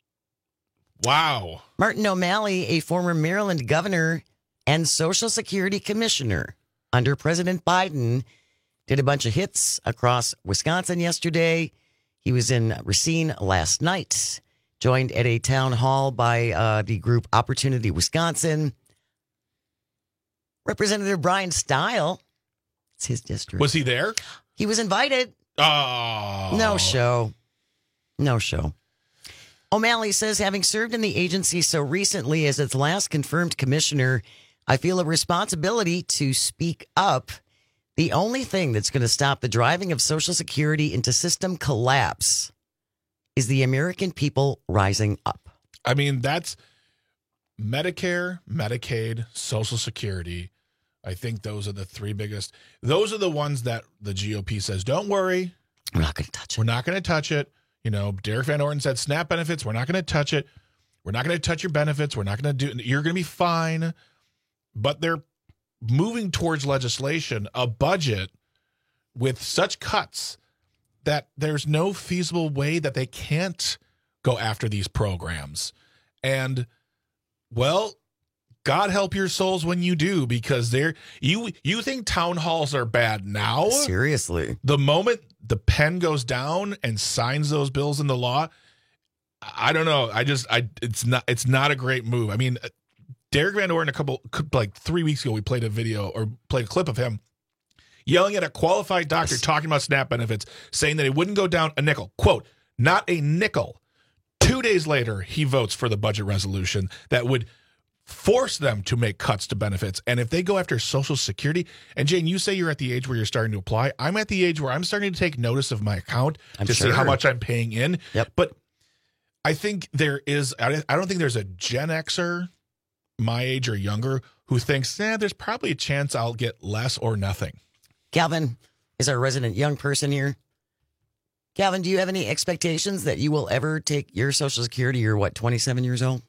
Wow. Martin O'Malley, a former Maryland governor and Social Security commissioner under President Biden, did a bunch of hits across Wisconsin yesterday. He was in Racine last night, joined at a town hall by uh, the group Opportunity Wisconsin. Representative Brian Stile, it's his district. Was he there? He was invited. Oh. No show. No show. O'Malley says, having served in the agency so recently as its last confirmed commissioner, I feel a responsibility to speak up. The only thing that's going to stop the driving of Social Security into system collapse is the American people rising up. I mean, that's Medicare, Medicaid, Social Security. I think those are the three biggest. Those are the ones that the G O P says, don't worry. We're not going to touch it. We're not going to touch it. You know, Derek Van Orden said SNAP benefits. We're not going to touch it. We're not going to touch your benefits. We're not going to do it. You're going to be fine. But they're moving towards legislation, a budget with such cuts that there's no feasible way that they can't go after these programs. And, well, God help your souls when you do, because they're you you think town halls are bad now? Seriously. The moment the pen goes down and signs those bills into law, I don't know. I just I it's not it's not a great move. I mean, Derek Van Orden a couple like three weeks ago we played a video or played a clip of him yelling at a qualified doctor talking about SNAP benefits, saying that it wouldn't go down a nickel. Quote, not a nickel. Two days later, he votes for the budget resolution that would force them to make cuts to benefits. And if they go after Social Security, and Jane, you say you're at the age where you're starting to apply. I'm at the age where I'm starting to take notice of my account I'm to sure. see how much I'm paying in. Yep. But I think there is, I don't think there's a Gen Xer my age or younger who thinks, eh, there's probably a chance I'll get less or nothing. Calvin is our resident young person here. Calvin, do you have any expectations that you will ever take your Social Security? You're what, twenty-seven years old?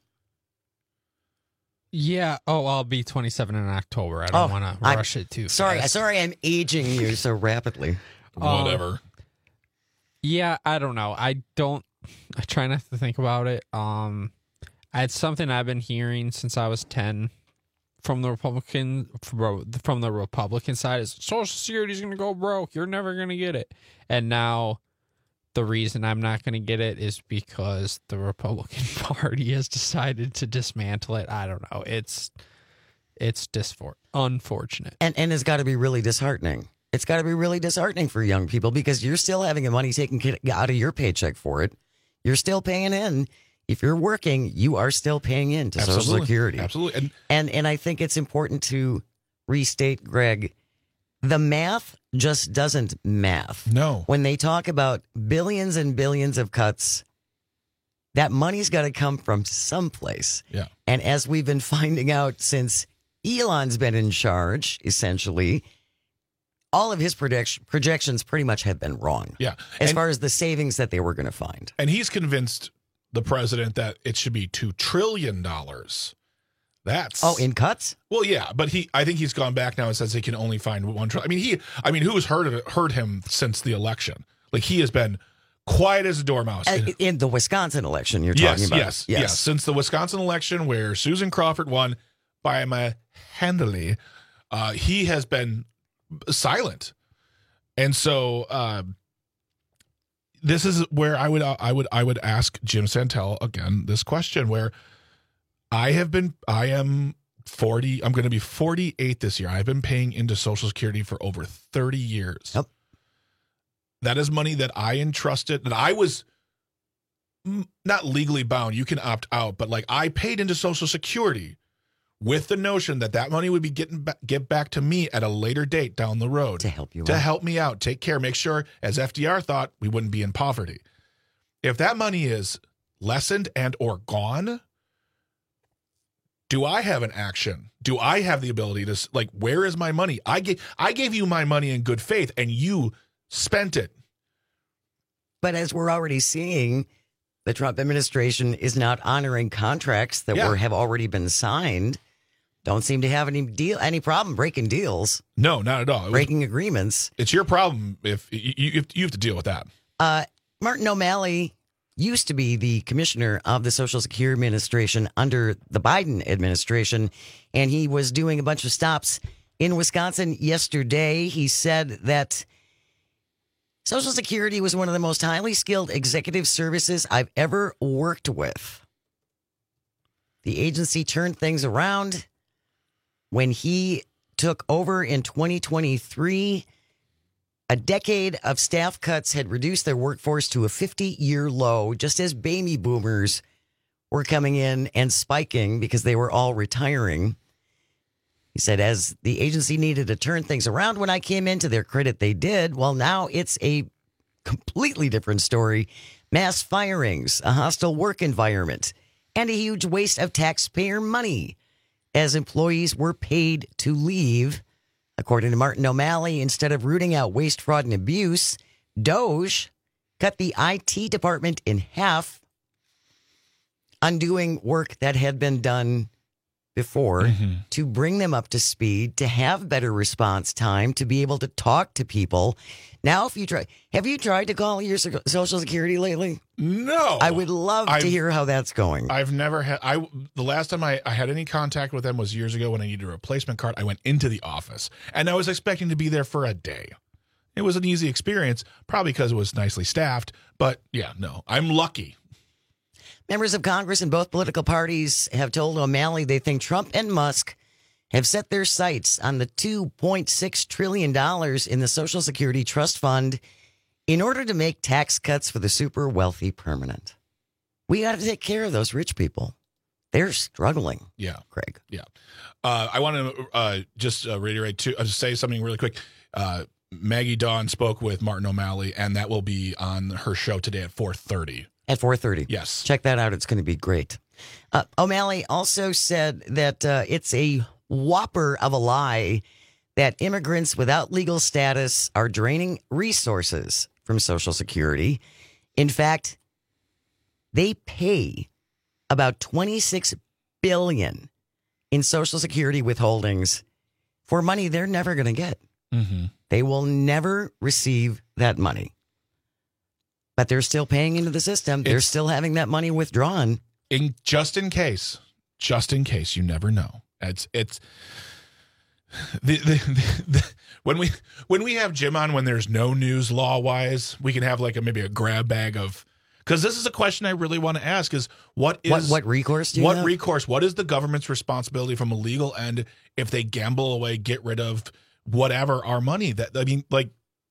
Yeah. Oh, I'll be twenty-seven in October. I don't Oh, want to I'm rush it too Sorry, fast. sorry I'm aging you so rapidly. Um, Whatever. Yeah, I don't know. I don't. I try not to think about it. Um, it's something I've been hearing since I was ten from the Republican from the Republican side. Is Social Security is going to go broke. You're never going to get it. And now, the reason I'm not going to get it is because the Republican Party has decided to dismantle it. I don't know. It's it's disfor- unfortunate. And and it's got to be really disheartening. It's got to be really disheartening for young people because you're still having the money taken out of your paycheck for it. You're still paying in. If you're working, you are still paying in to Absolutely. Social Security. Absolutely. And, and and I think it's important to restate, Greg, the math just doesn't math. No. When they talk about billions and billions of cuts, that money's got to come from someplace. Yeah. And as we've been finding out since Elon's been in charge, essentially, all of his project- projections pretty much have been wrong. Yeah. As And- far as the savings that they were going to find. And he's convinced the president that it should be two trillion dollars. That's Oh, in cuts? Well, yeah, but he I think he's gone back now and says he can only find one trillion. I mean, he I mean, who's heard of it, heard him since the election? Like he has been quiet as a dormouse. Uh, in the Wisconsin election you're yes, talking about. yes, yes, yes. Since the Wisconsin election where Susan Crawford won by a handily, uh, he has been silent. And so uh, this is where I would I would I would ask Jim Santel again this question where I have been I am forty I'm going to be forty-eight this year. I've been paying into Social Security for over thirty years. Yep. That is money that I entrusted that I was not legally bound. You can opt out, but like I paid into Social Security with the notion that that money would be getting back, get back to me at a later date down the road to help you to out. help me out, take care, make sure, as F D R thought, we wouldn't be in poverty. If that money is lessened and or gone, do I have an action? Do I have the ability to like? Where is my money? I gave I gave you my money in good faith, and you spent it. But as we're already seeing, the Trump administration is not honoring contracts that Yeah. were have already been signed. Don't seem to have any deal, any problem breaking deals. No, not at all. Breaking agreements. It's your problem if you, you, you have to deal with that. Uh, Martin O'Malley used to be the commissioner of the Social Security Administration under the Biden administration, and he was doing a bunch of stops in Wisconsin yesterday. He said that Social Security was one of the most highly skilled executive services I've ever worked with. The agency turned things around when he took over in twenty twenty-three. A decade of staff cuts had reduced their workforce to a fifty-year low, just as baby boomers were coming in and spiking because they were all retiring. He said, as the agency needed to turn things around when I came in, to their credit, they did. Well, now it's a completely different story. Mass firings, a hostile work environment, and a huge waste of taxpayer money as employees were paid to leave. According to Martin O'Malley, instead of rooting out waste, fraud, and abuse, DOGE cut the I T department in half, undoing work that had been done before Mm-hmm. to bring them up to speed, to have better response time, to be able to talk to people. Now, if you try, have you tried to call your Sec- Social Security lately? No. I would love I've- to hear how that's going. I've never had. I the last time I, I had any contact with them was years ago when I needed a replacement card. I went into the office and I was expecting to be there for a day. It was an easy experience, probably because it was nicely staffed. But yeah, no, I'm lucky. Members of Congress in both political parties have told O'Malley they think Trump and Musk have set their sights on the two point six trillion dollars in the Social Security Trust Fund in order to make tax cuts for the super wealthy permanent. We got to take care of those rich people. They're struggling. Yeah, Craig. Yeah, uh, I want to uh, just uh, reiterate to uh, say something really quick. Uh, Maggie Dawn spoke with Martin O'Malley, and that will be on her show today at four thirty. At four thirty. Yes. Check that out. It's going to be great. Uh, O'Malley also said that uh, it's a whopper of a lie that immigrants without legal status are draining resources from Social Security. In fact, they pay about twenty-six billion dollars in Social Security withholdings for money they're never going to get. Mm-hmm. They will never receive that money. But they're still paying into the system. They're It's- still having that money withdrawn. In just in case, just in case, you never know. It's it's the, the, the, the when we when we have Jim on when there's no news law wise, we can have like a maybe a grab bag of, because this is a question I really want to ask is what is What, what recourse do you what have? recourse? What is the government's responsibility from a legal end if they gamble away, get rid of whatever our money? That I mean, like,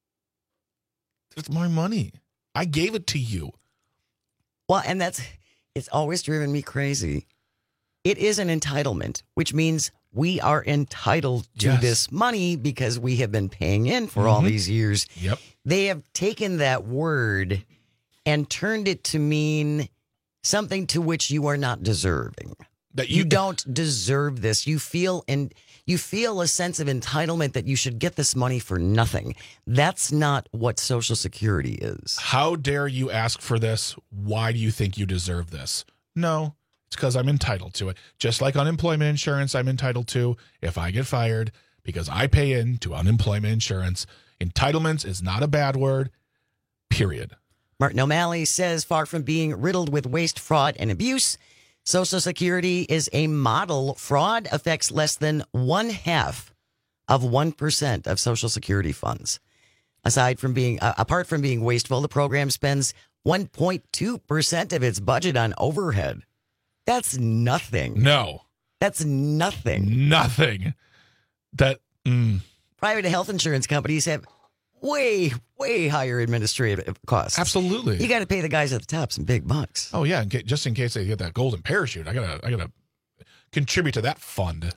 it's my money. I gave it to you. Well, and that's, it's always driven me crazy. It is an entitlement, which means we are entitled to Yes. this money because we have been paying in for all Mhm. these years. Yep. They have taken that word and turned it to mean something to which you are not deserving. That you, you- don't deserve this. You feel and you feel a sense of entitlement that you should get this money for nothing. That's not what Social Security is. How dare you ask for this? Why do you think you deserve this? No, it's because I'm entitled to it. Just like unemployment insurance, I'm entitled to if I get fired because I pay in to unemployment insurance. Entitlements is not a bad word, period. Martin O'Malley says far from being riddled with waste, fraud, and abuse, Social Security is a model. Fraud affects less than one half of one percent of Social Security funds. Aside from being, uh, apart from being wasteful, the program spends one point two percent of its budget on overhead. That's nothing. No. That's nothing. Nothing. That, mm. Private health insurance companies have way, way higher administrative costs. Absolutely. You got to pay the guys at the top some big bucks. Oh yeah, in ca- just in case they get that golden parachute, I gotta, I gotta contribute to that fund.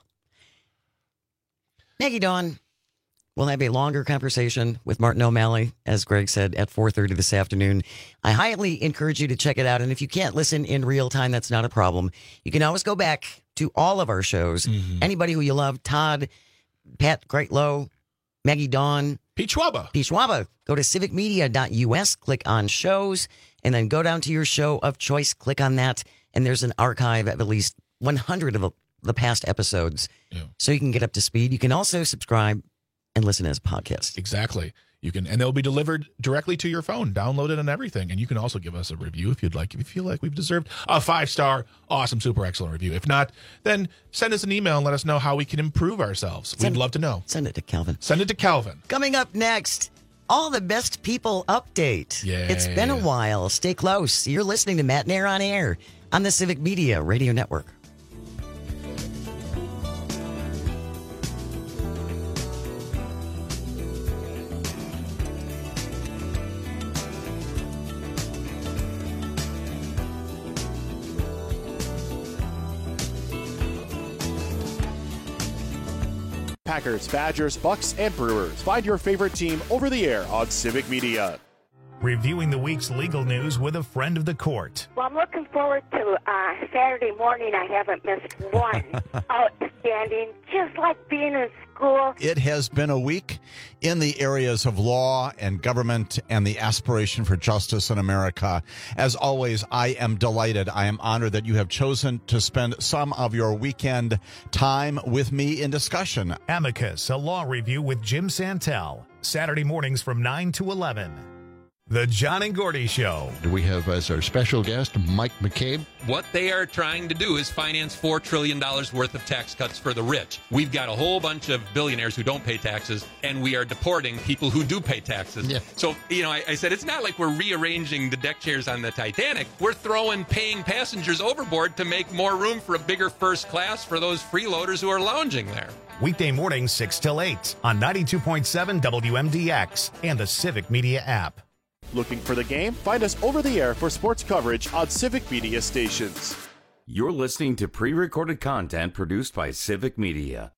Maggie Dawn, we'll have a longer conversation with Martin O'Malley, as Greg said, at four thirty this afternoon. I highly encourage you to check it out. And if you can't listen in real time, that's not a problem. You can always go back to all of our shows. Mm-hmm. Anybody who you love, Todd, Pat Greatlow, Maggie Dawn, Pete Schwaba. Pete Schwaba. Go to civic media dot U S, click on shows, and then go down to your show of choice, click on that, and there's an archive of at least one hundred of the, the past episodes. Yeah. So you can get up to speed. You can also subscribe and listen as a podcast. Exactly. You can, and they'll be delivered directly to your phone, downloaded and everything. And you can also give us a review if you'd like. If you feel like we've deserved a five star, awesome, super excellent review. If not, then send us an email and let us know how we can improve ourselves. Send- We'd love to know. Send it to Calvin. Send it to Calvin. Coming up next, all the best people update. Yeah. It's been a while. Stay close. You're listening to Matt Nair on Air on the Civic Media Radio Network. Packers, Badgers, Bucks, and Brewers. Find your favorite team over the air on Civic Media. Reviewing the week's legal news with a friend of the court. Well, I'm looking forward to uh, Saturday morning. I haven't missed one. Outstanding. Just like being in school. It has been a week in the areas of law and government and the aspiration for justice in America. As always, I am delighted. I am honored that you have chosen to spend some of your weekend time with me in discussion. Amicus, a law review with Jim Santel. Saturday mornings from nine to eleven. The John and Gordy Show. We have as our special guest Mike McCabe. What they are trying to do is finance four trillion dollars worth of tax cuts for the rich. We've got a whole bunch of billionaires who don't pay taxes, and we are deporting people who do pay taxes. Yeah. So, you know, I, I said it's not like we're rearranging the deck chairs on the Titanic. We're throwing paying passengers overboard to make more room for a bigger first class for those freeloaders who are lounging there. Weekday mornings six till eight on ninety-two point seven W M D X and the Civic Media app. Looking for the game? Find us over the air for sports coverage on Civic Media stations. You're listening to pre-recorded content produced by Civic Media.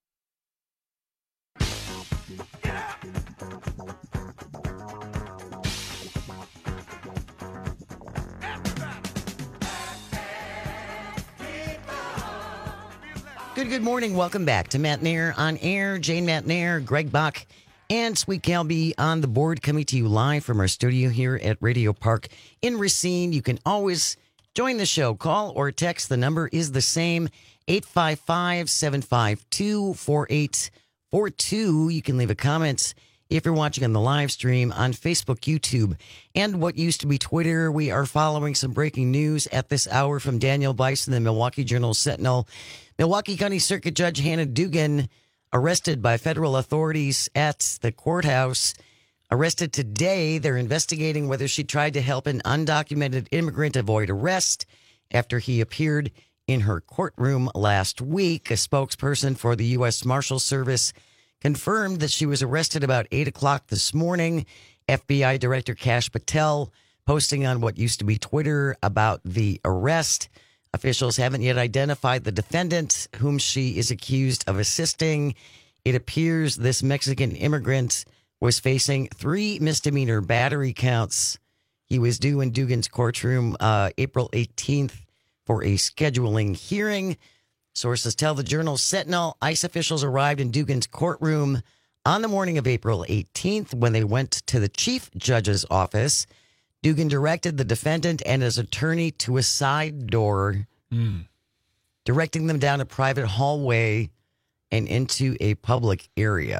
Good, good morning. Welcome back to Matt Nair on air. Jane Matt Nair, Greg Bach, and Sweet Calby on the board, coming to you live from our studio here at Radio Park in Racine. You can always join the show. Call or text. The number is the same, eight five five, seven five two, four eight four two. You can leave a comment if you're watching on the live stream on Facebook, YouTube, and what used to be Twitter. We are following some breaking news at this hour from Daniel Bison, the Milwaukee Journal-Sentinel. Milwaukee County Circuit Judge Hannah Dugan arrested by federal authorities at the courthouse. Arrested today. They're investigating whether she tried to help an undocumented immigrant avoid arrest after he appeared in her courtroom last week. A spokesperson for the U S Marshal Service confirmed that she was arrested about eight o'clock this morning. F B I Director Kash Patel posting on what used to be Twitter about the arrest. Officials haven't yet identified the defendant whom she is accused of assisting. It appears this Mexican immigrant was facing three misdemeanor battery counts. He was due in Dugan's courtroom uh, April eighteenth for a scheduling hearing. Sources tell the Journal Sentinel ICE officials arrived in Dugan's courtroom on the morning of April eighteenth when they went to the chief judge's office. Dugan directed the defendant and his attorney to a side door, mm. directing them down a private hallway and into a public area.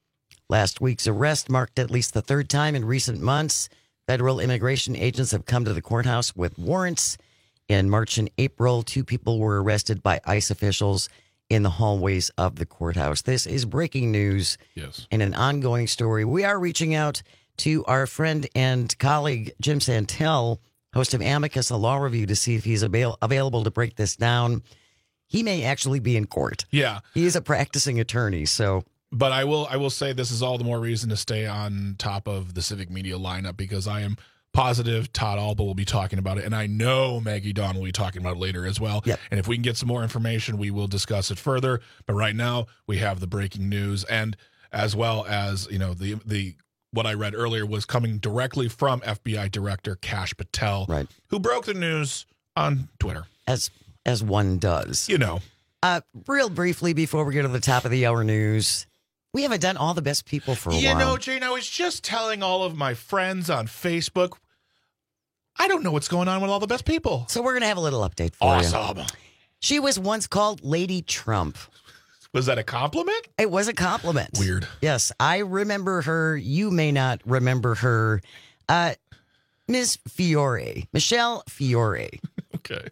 Last week's arrest marked at least the third time in recent months federal immigration agents have come to the courthouse with warrants. In March and April, two people were arrested by ICE officials in the hallways of the courthouse. This is breaking news yes. and an ongoing story. We are reaching out to our friend and colleague, Jim Santel, host of Amicus, a law review, to see if he's avail- available to break this down. He may actually be in court. Yeah. He is a practicing attorney, so... But I will I will say this is all the more reason to stay on top of the Civic Media lineup, because I am positive Todd Alba will be talking about it, and I know Maggie Dawn will be talking about it later as well. Yep. And if we can get some more information, we will discuss it further. But right now, we have the breaking news, and as well as, you know, the the what I read earlier was coming directly from F B I Director Kash Patel, right, who broke the news on Twitter. As as one does. You know. Uh, real briefly, before we get to the top of the hour news, we haven't done all the best people for a you while. You know, Jane, I was just telling all of my friends on Facebook, I don't know what's going on with all the best people. So we're going to have a little update for awesome. you. Awesome. She was once called Lady Trump. Was that a compliment? It was a compliment. Weird. Yes, I remember her. You may not remember her. Uh, Miz Fiore. Michelle Fiore. Okay.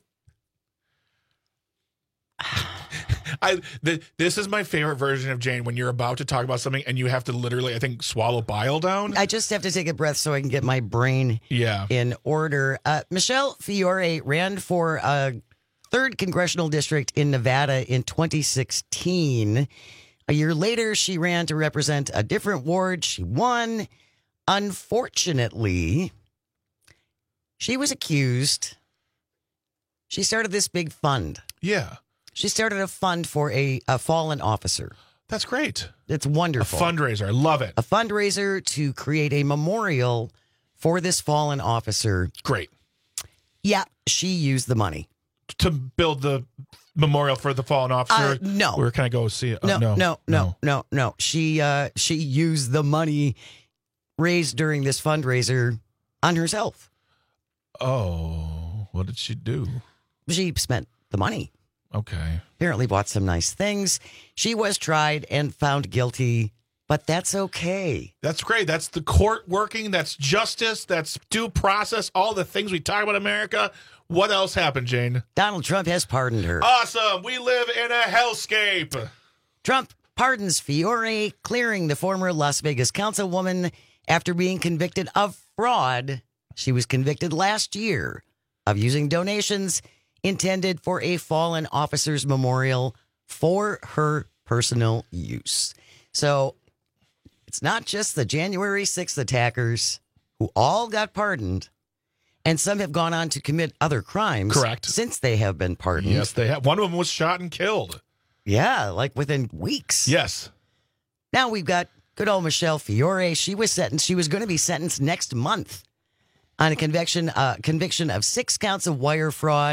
I the, this is my favorite version of Jane, when you're about to talk about something and you have to literally, I think, swallow bile down. I just have to take a breath so I can get my brain yeah. in order. Uh, Michelle Fiore ran for a third congressional district in Nevada in twenty sixteen. A year later, she ran to represent a different ward. She won. Unfortunately, she was accused. She started this big fund. Yeah. She started a fund for a, a fallen officer. That's great. It's wonderful. A fundraiser. I love it. A fundraiser to create a memorial for this fallen officer. Great. Yeah, she used the money. To build the memorial for the fallen officer? Uh, no. Where can I go see it? No, uh, no, no, no, no, no. She, uh, she used the money raised during this fundraiser on herself. Oh, what did she do? She spent the money. Okay. Apparently bought some nice things. She was tried and found guilty, but that's okay. That's great. That's the court working. That's justice. That's due process. All the things we talk about in America. What else happened, Jane? Donald Trump has pardoned her. Awesome. We live in a hellscape. Trump pardons Fiore, clearing the former Las Vegas councilwoman after being convicted of fraud. She was convicted last year of using donations intended for a fallen officer's memorial for her personal use. So it's not just the January sixth attackers who all got pardoned, and some have gone on to commit other crimes. Correct. Since they have been pardoned. Yes, they have. One of them was shot and killed. Yeah, like within weeks. Yes. Now we've got good old Michelle Fiore. She was sentenced. She was going to be sentenced next month on a conviction, uh, conviction of six counts of wire fraud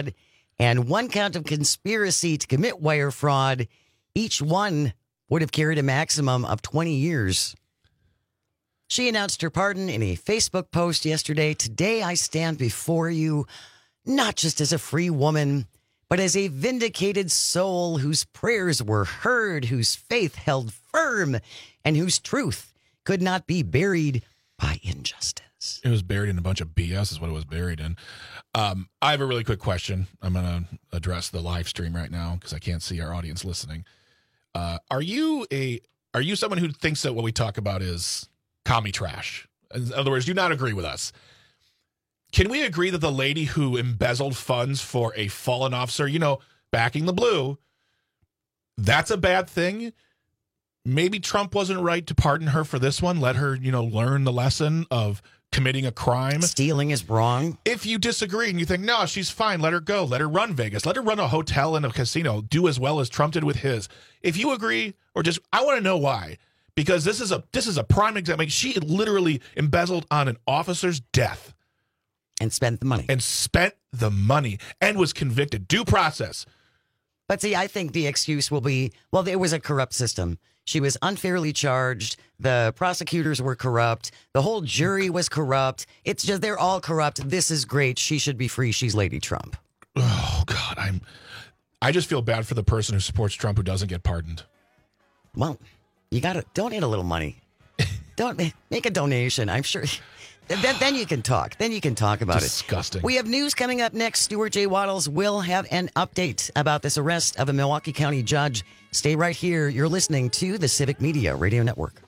and one count of conspiracy to commit wire fraud. Each one would have carried a maximum of twenty years. She announced her pardon in a Facebook post yesterday. Today I stand before you, not just as a free woman, but as a vindicated soul whose prayers were heard, whose faith held firm, and whose truth could not be buried by injustice. It was buried in a bunch of B S is what it was buried in. Um, I have a really quick question. I'm going to address the live stream right now because I can't see our audience listening. Uh, are you a are you someone who thinks that what we talk about is commie trash? In other words, do you not agree with us? Can we agree that the lady who embezzled funds for a fallen officer, you know, backing the blue, that's a bad thing? Maybe Trump wasn't right to pardon her for this one. Let her, you know, learn the lesson of committing a crime. Stealing is wrong. If you disagree and you think, no, she's fine, let her go. Let her run Vegas. Let her run a hotel and a casino. Do as well as Trump did with his. If you agree, or just, I want to know why. Because this is a this is a prime example. I mean, she literally embezzled on an officer's death. And spent the money. And spent the money and was convicted. Due process. But see, I think the excuse will be, well, it was a corrupt system. She was unfairly charged. The prosecutors were corrupt. The whole jury was corrupt. It's just, they're all corrupt. This is great. She should be free. She's Lady Trump. Oh, God. I'm, I just feel bad for the person who supports Trump who doesn't get pardoned. Well, you got to donate a little money. Don't make a donation. I'm sure. Then, then you can talk. Then you can talk about Disgusting. it. Disgusting. We have news coming up next. Stuart J. Waddles will have an update about this arrest of a Milwaukee County judge. Stay right here. You're listening to the Civic Media Radio Network.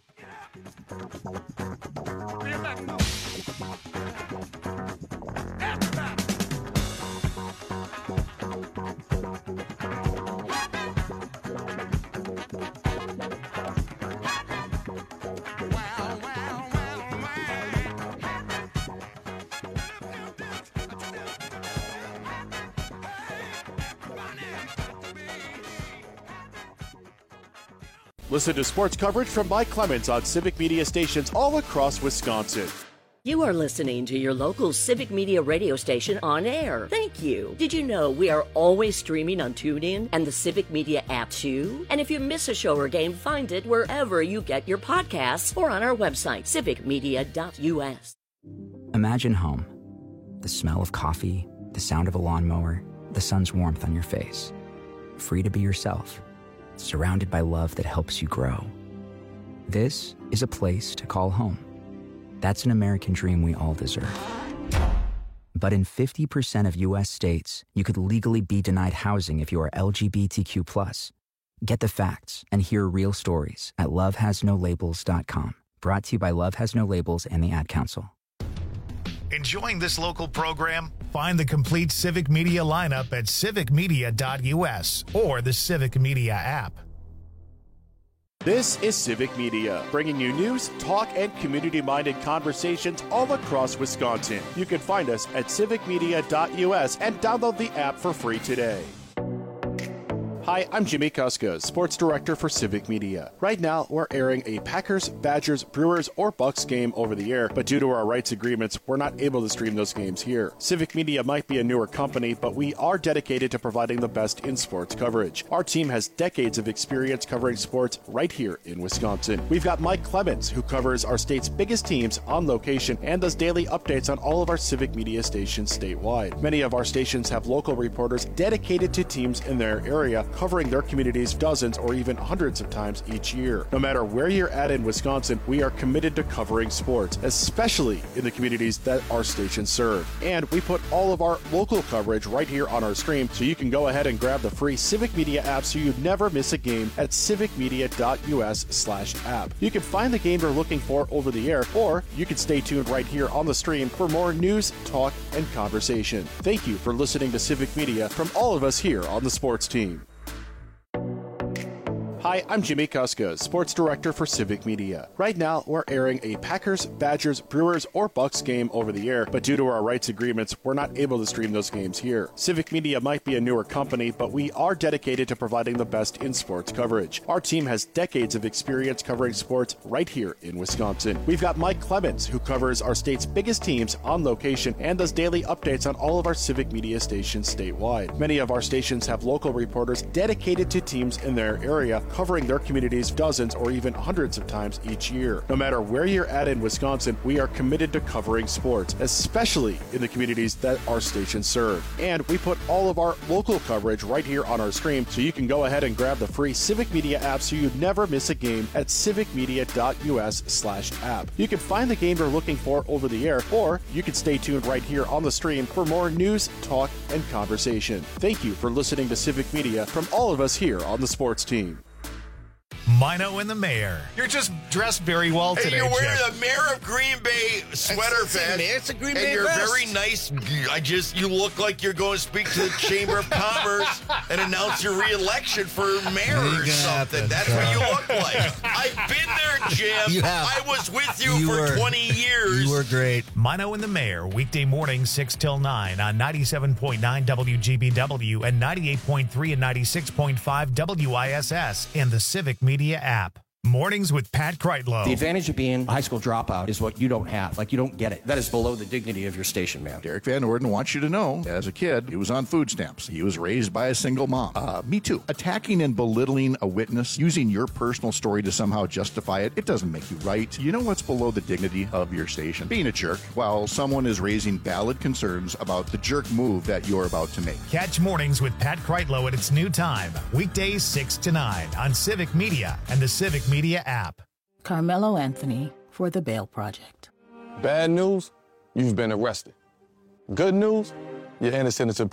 Listen to sports coverage from Mike Clemens on Civic Media stations all across Wisconsin. You are listening to your local Civic Media radio station on air. Thank you. Did you know we are always streaming on TuneIn and the Civic Media app too? And if you miss a show or game, find it wherever you get your podcasts or on our website, civic media dot u s. Imagine home. The smell of coffee, the sound of a lawnmower, the sun's warmth on your face. Free to be yourself. Surrounded by love that helps you grow. This is a place to call home. That's an American dream we all deserve. But in fifty percent of U S states, you could legally be denied housing if you are L G B T Q plus. Get the facts and hear real stories at love has no labels dot com. Brought to you by Love Has No Labels and the Ad Council. Enjoying this local program? Find the complete Civic Media lineup at civic media dot u s or the Civic Media app. This is Civic Media, bringing you news, talk, and community-minded conversations all across Wisconsin. You can find us at civic media dot u s and download the app for free today. Hi, I'm Jimmy Kuska, Sports Director for Civic Media. Right now, we're airing a Packers, Badgers, Brewers, or Bucks game over the air, but due to our rights agreements, we're not able to stream those games here. Civic Media might be a newer company, but we are dedicated to providing the best in sports coverage. Our team has decades of experience covering sports right here in Wisconsin. We've got Mike Clemens, who covers our state's biggest teams on location and does daily updates on all of our Civic Media stations statewide. Many of our stations have local reporters dedicated to teams in their area, covering their communities dozens or even hundreds of times each year. No matter where you're at in Wisconsin, we are committed to covering sports, especially in the communities that our stations serve. And we put all of our local coverage right here on our stream, so you can go ahead and grab the free Civic Media app so you never miss a game at civic media dot u s slash app. You can find the game you're looking for over the air, or you can stay tuned right here on the stream for more news, talk, and conversation. Thank you for listening to Civic Media from all of us here on the sports team. Hi, I'm Jimmy Kuska, Sports Director for Civic Media. Right now, we're airing a Packers, Badgers, Brewers, or Bucks game over the air, but due to our rights agreements, we're not able to stream those games here. Civic Media might be a newer company, but we are dedicated to providing the best in sports coverage. Our team has decades of experience covering sports right here in Wisconsin. We've got Mike Clemens, who covers our state's biggest teams on location and does daily updates on all of our Civic Media stations statewide. Many of our stations have local reporters dedicated to teams in their area, covering their communities dozens or even hundreds of times each year. No matter where you're at in Wisconsin, we are committed to covering sports, especially in the communities that our stations serve. And we put all of our local coverage right here on our stream, so you can go ahead and grab the free Civic Media app so you never miss a game at civicmedia.us slash app. You can find the game you're looking for over the air, or you can stay tuned right here on the stream for more news, talk, and conversation. Thank you for listening to Civic Media from all of us here on the sports team. Mino and the Mayor. You're just dressed very well Hey, today, you're wearing Jim. a Mayor of Green Bay sweater, It's- fan. man, it's a Green and Bay you're vest. very nice. I just, you look like you're going to speak to the Chamber of Commerce and announce your re-election for mayor Ain't or gonna something. happen. That's what you look like. I've been there, Jim. You have. I was with you, You for were- twenty years. You were great. Mino and the Mayor, weekday mornings six till nine on ninety-seven point nine W G B W and ninety-eight point three and ninety-six point five W I S S and the Civic Media app. Mornings with Pat Kreitlow. The advantage of being a high school dropout is what you don't have. Like, you don't get it. That is below the dignity of your station, man. Derek Van Orden wants you to know, as a kid, he was on food stamps. He was raised by a single mom. Uh, me too. Attacking and belittling a witness, using your personal story to somehow justify it, it doesn't make you right. You know what's below the dignity of your station? Being a jerk while someone is raising valid concerns about the jerk move that you're about to make. Catch Mornings with Pat Kreitlow at its new time, weekdays six to nine on Civic Media and the Civic Media app. Carmelo Anthony for the Bail Project. Bad news, you've been arrested. Good news, you're innocent until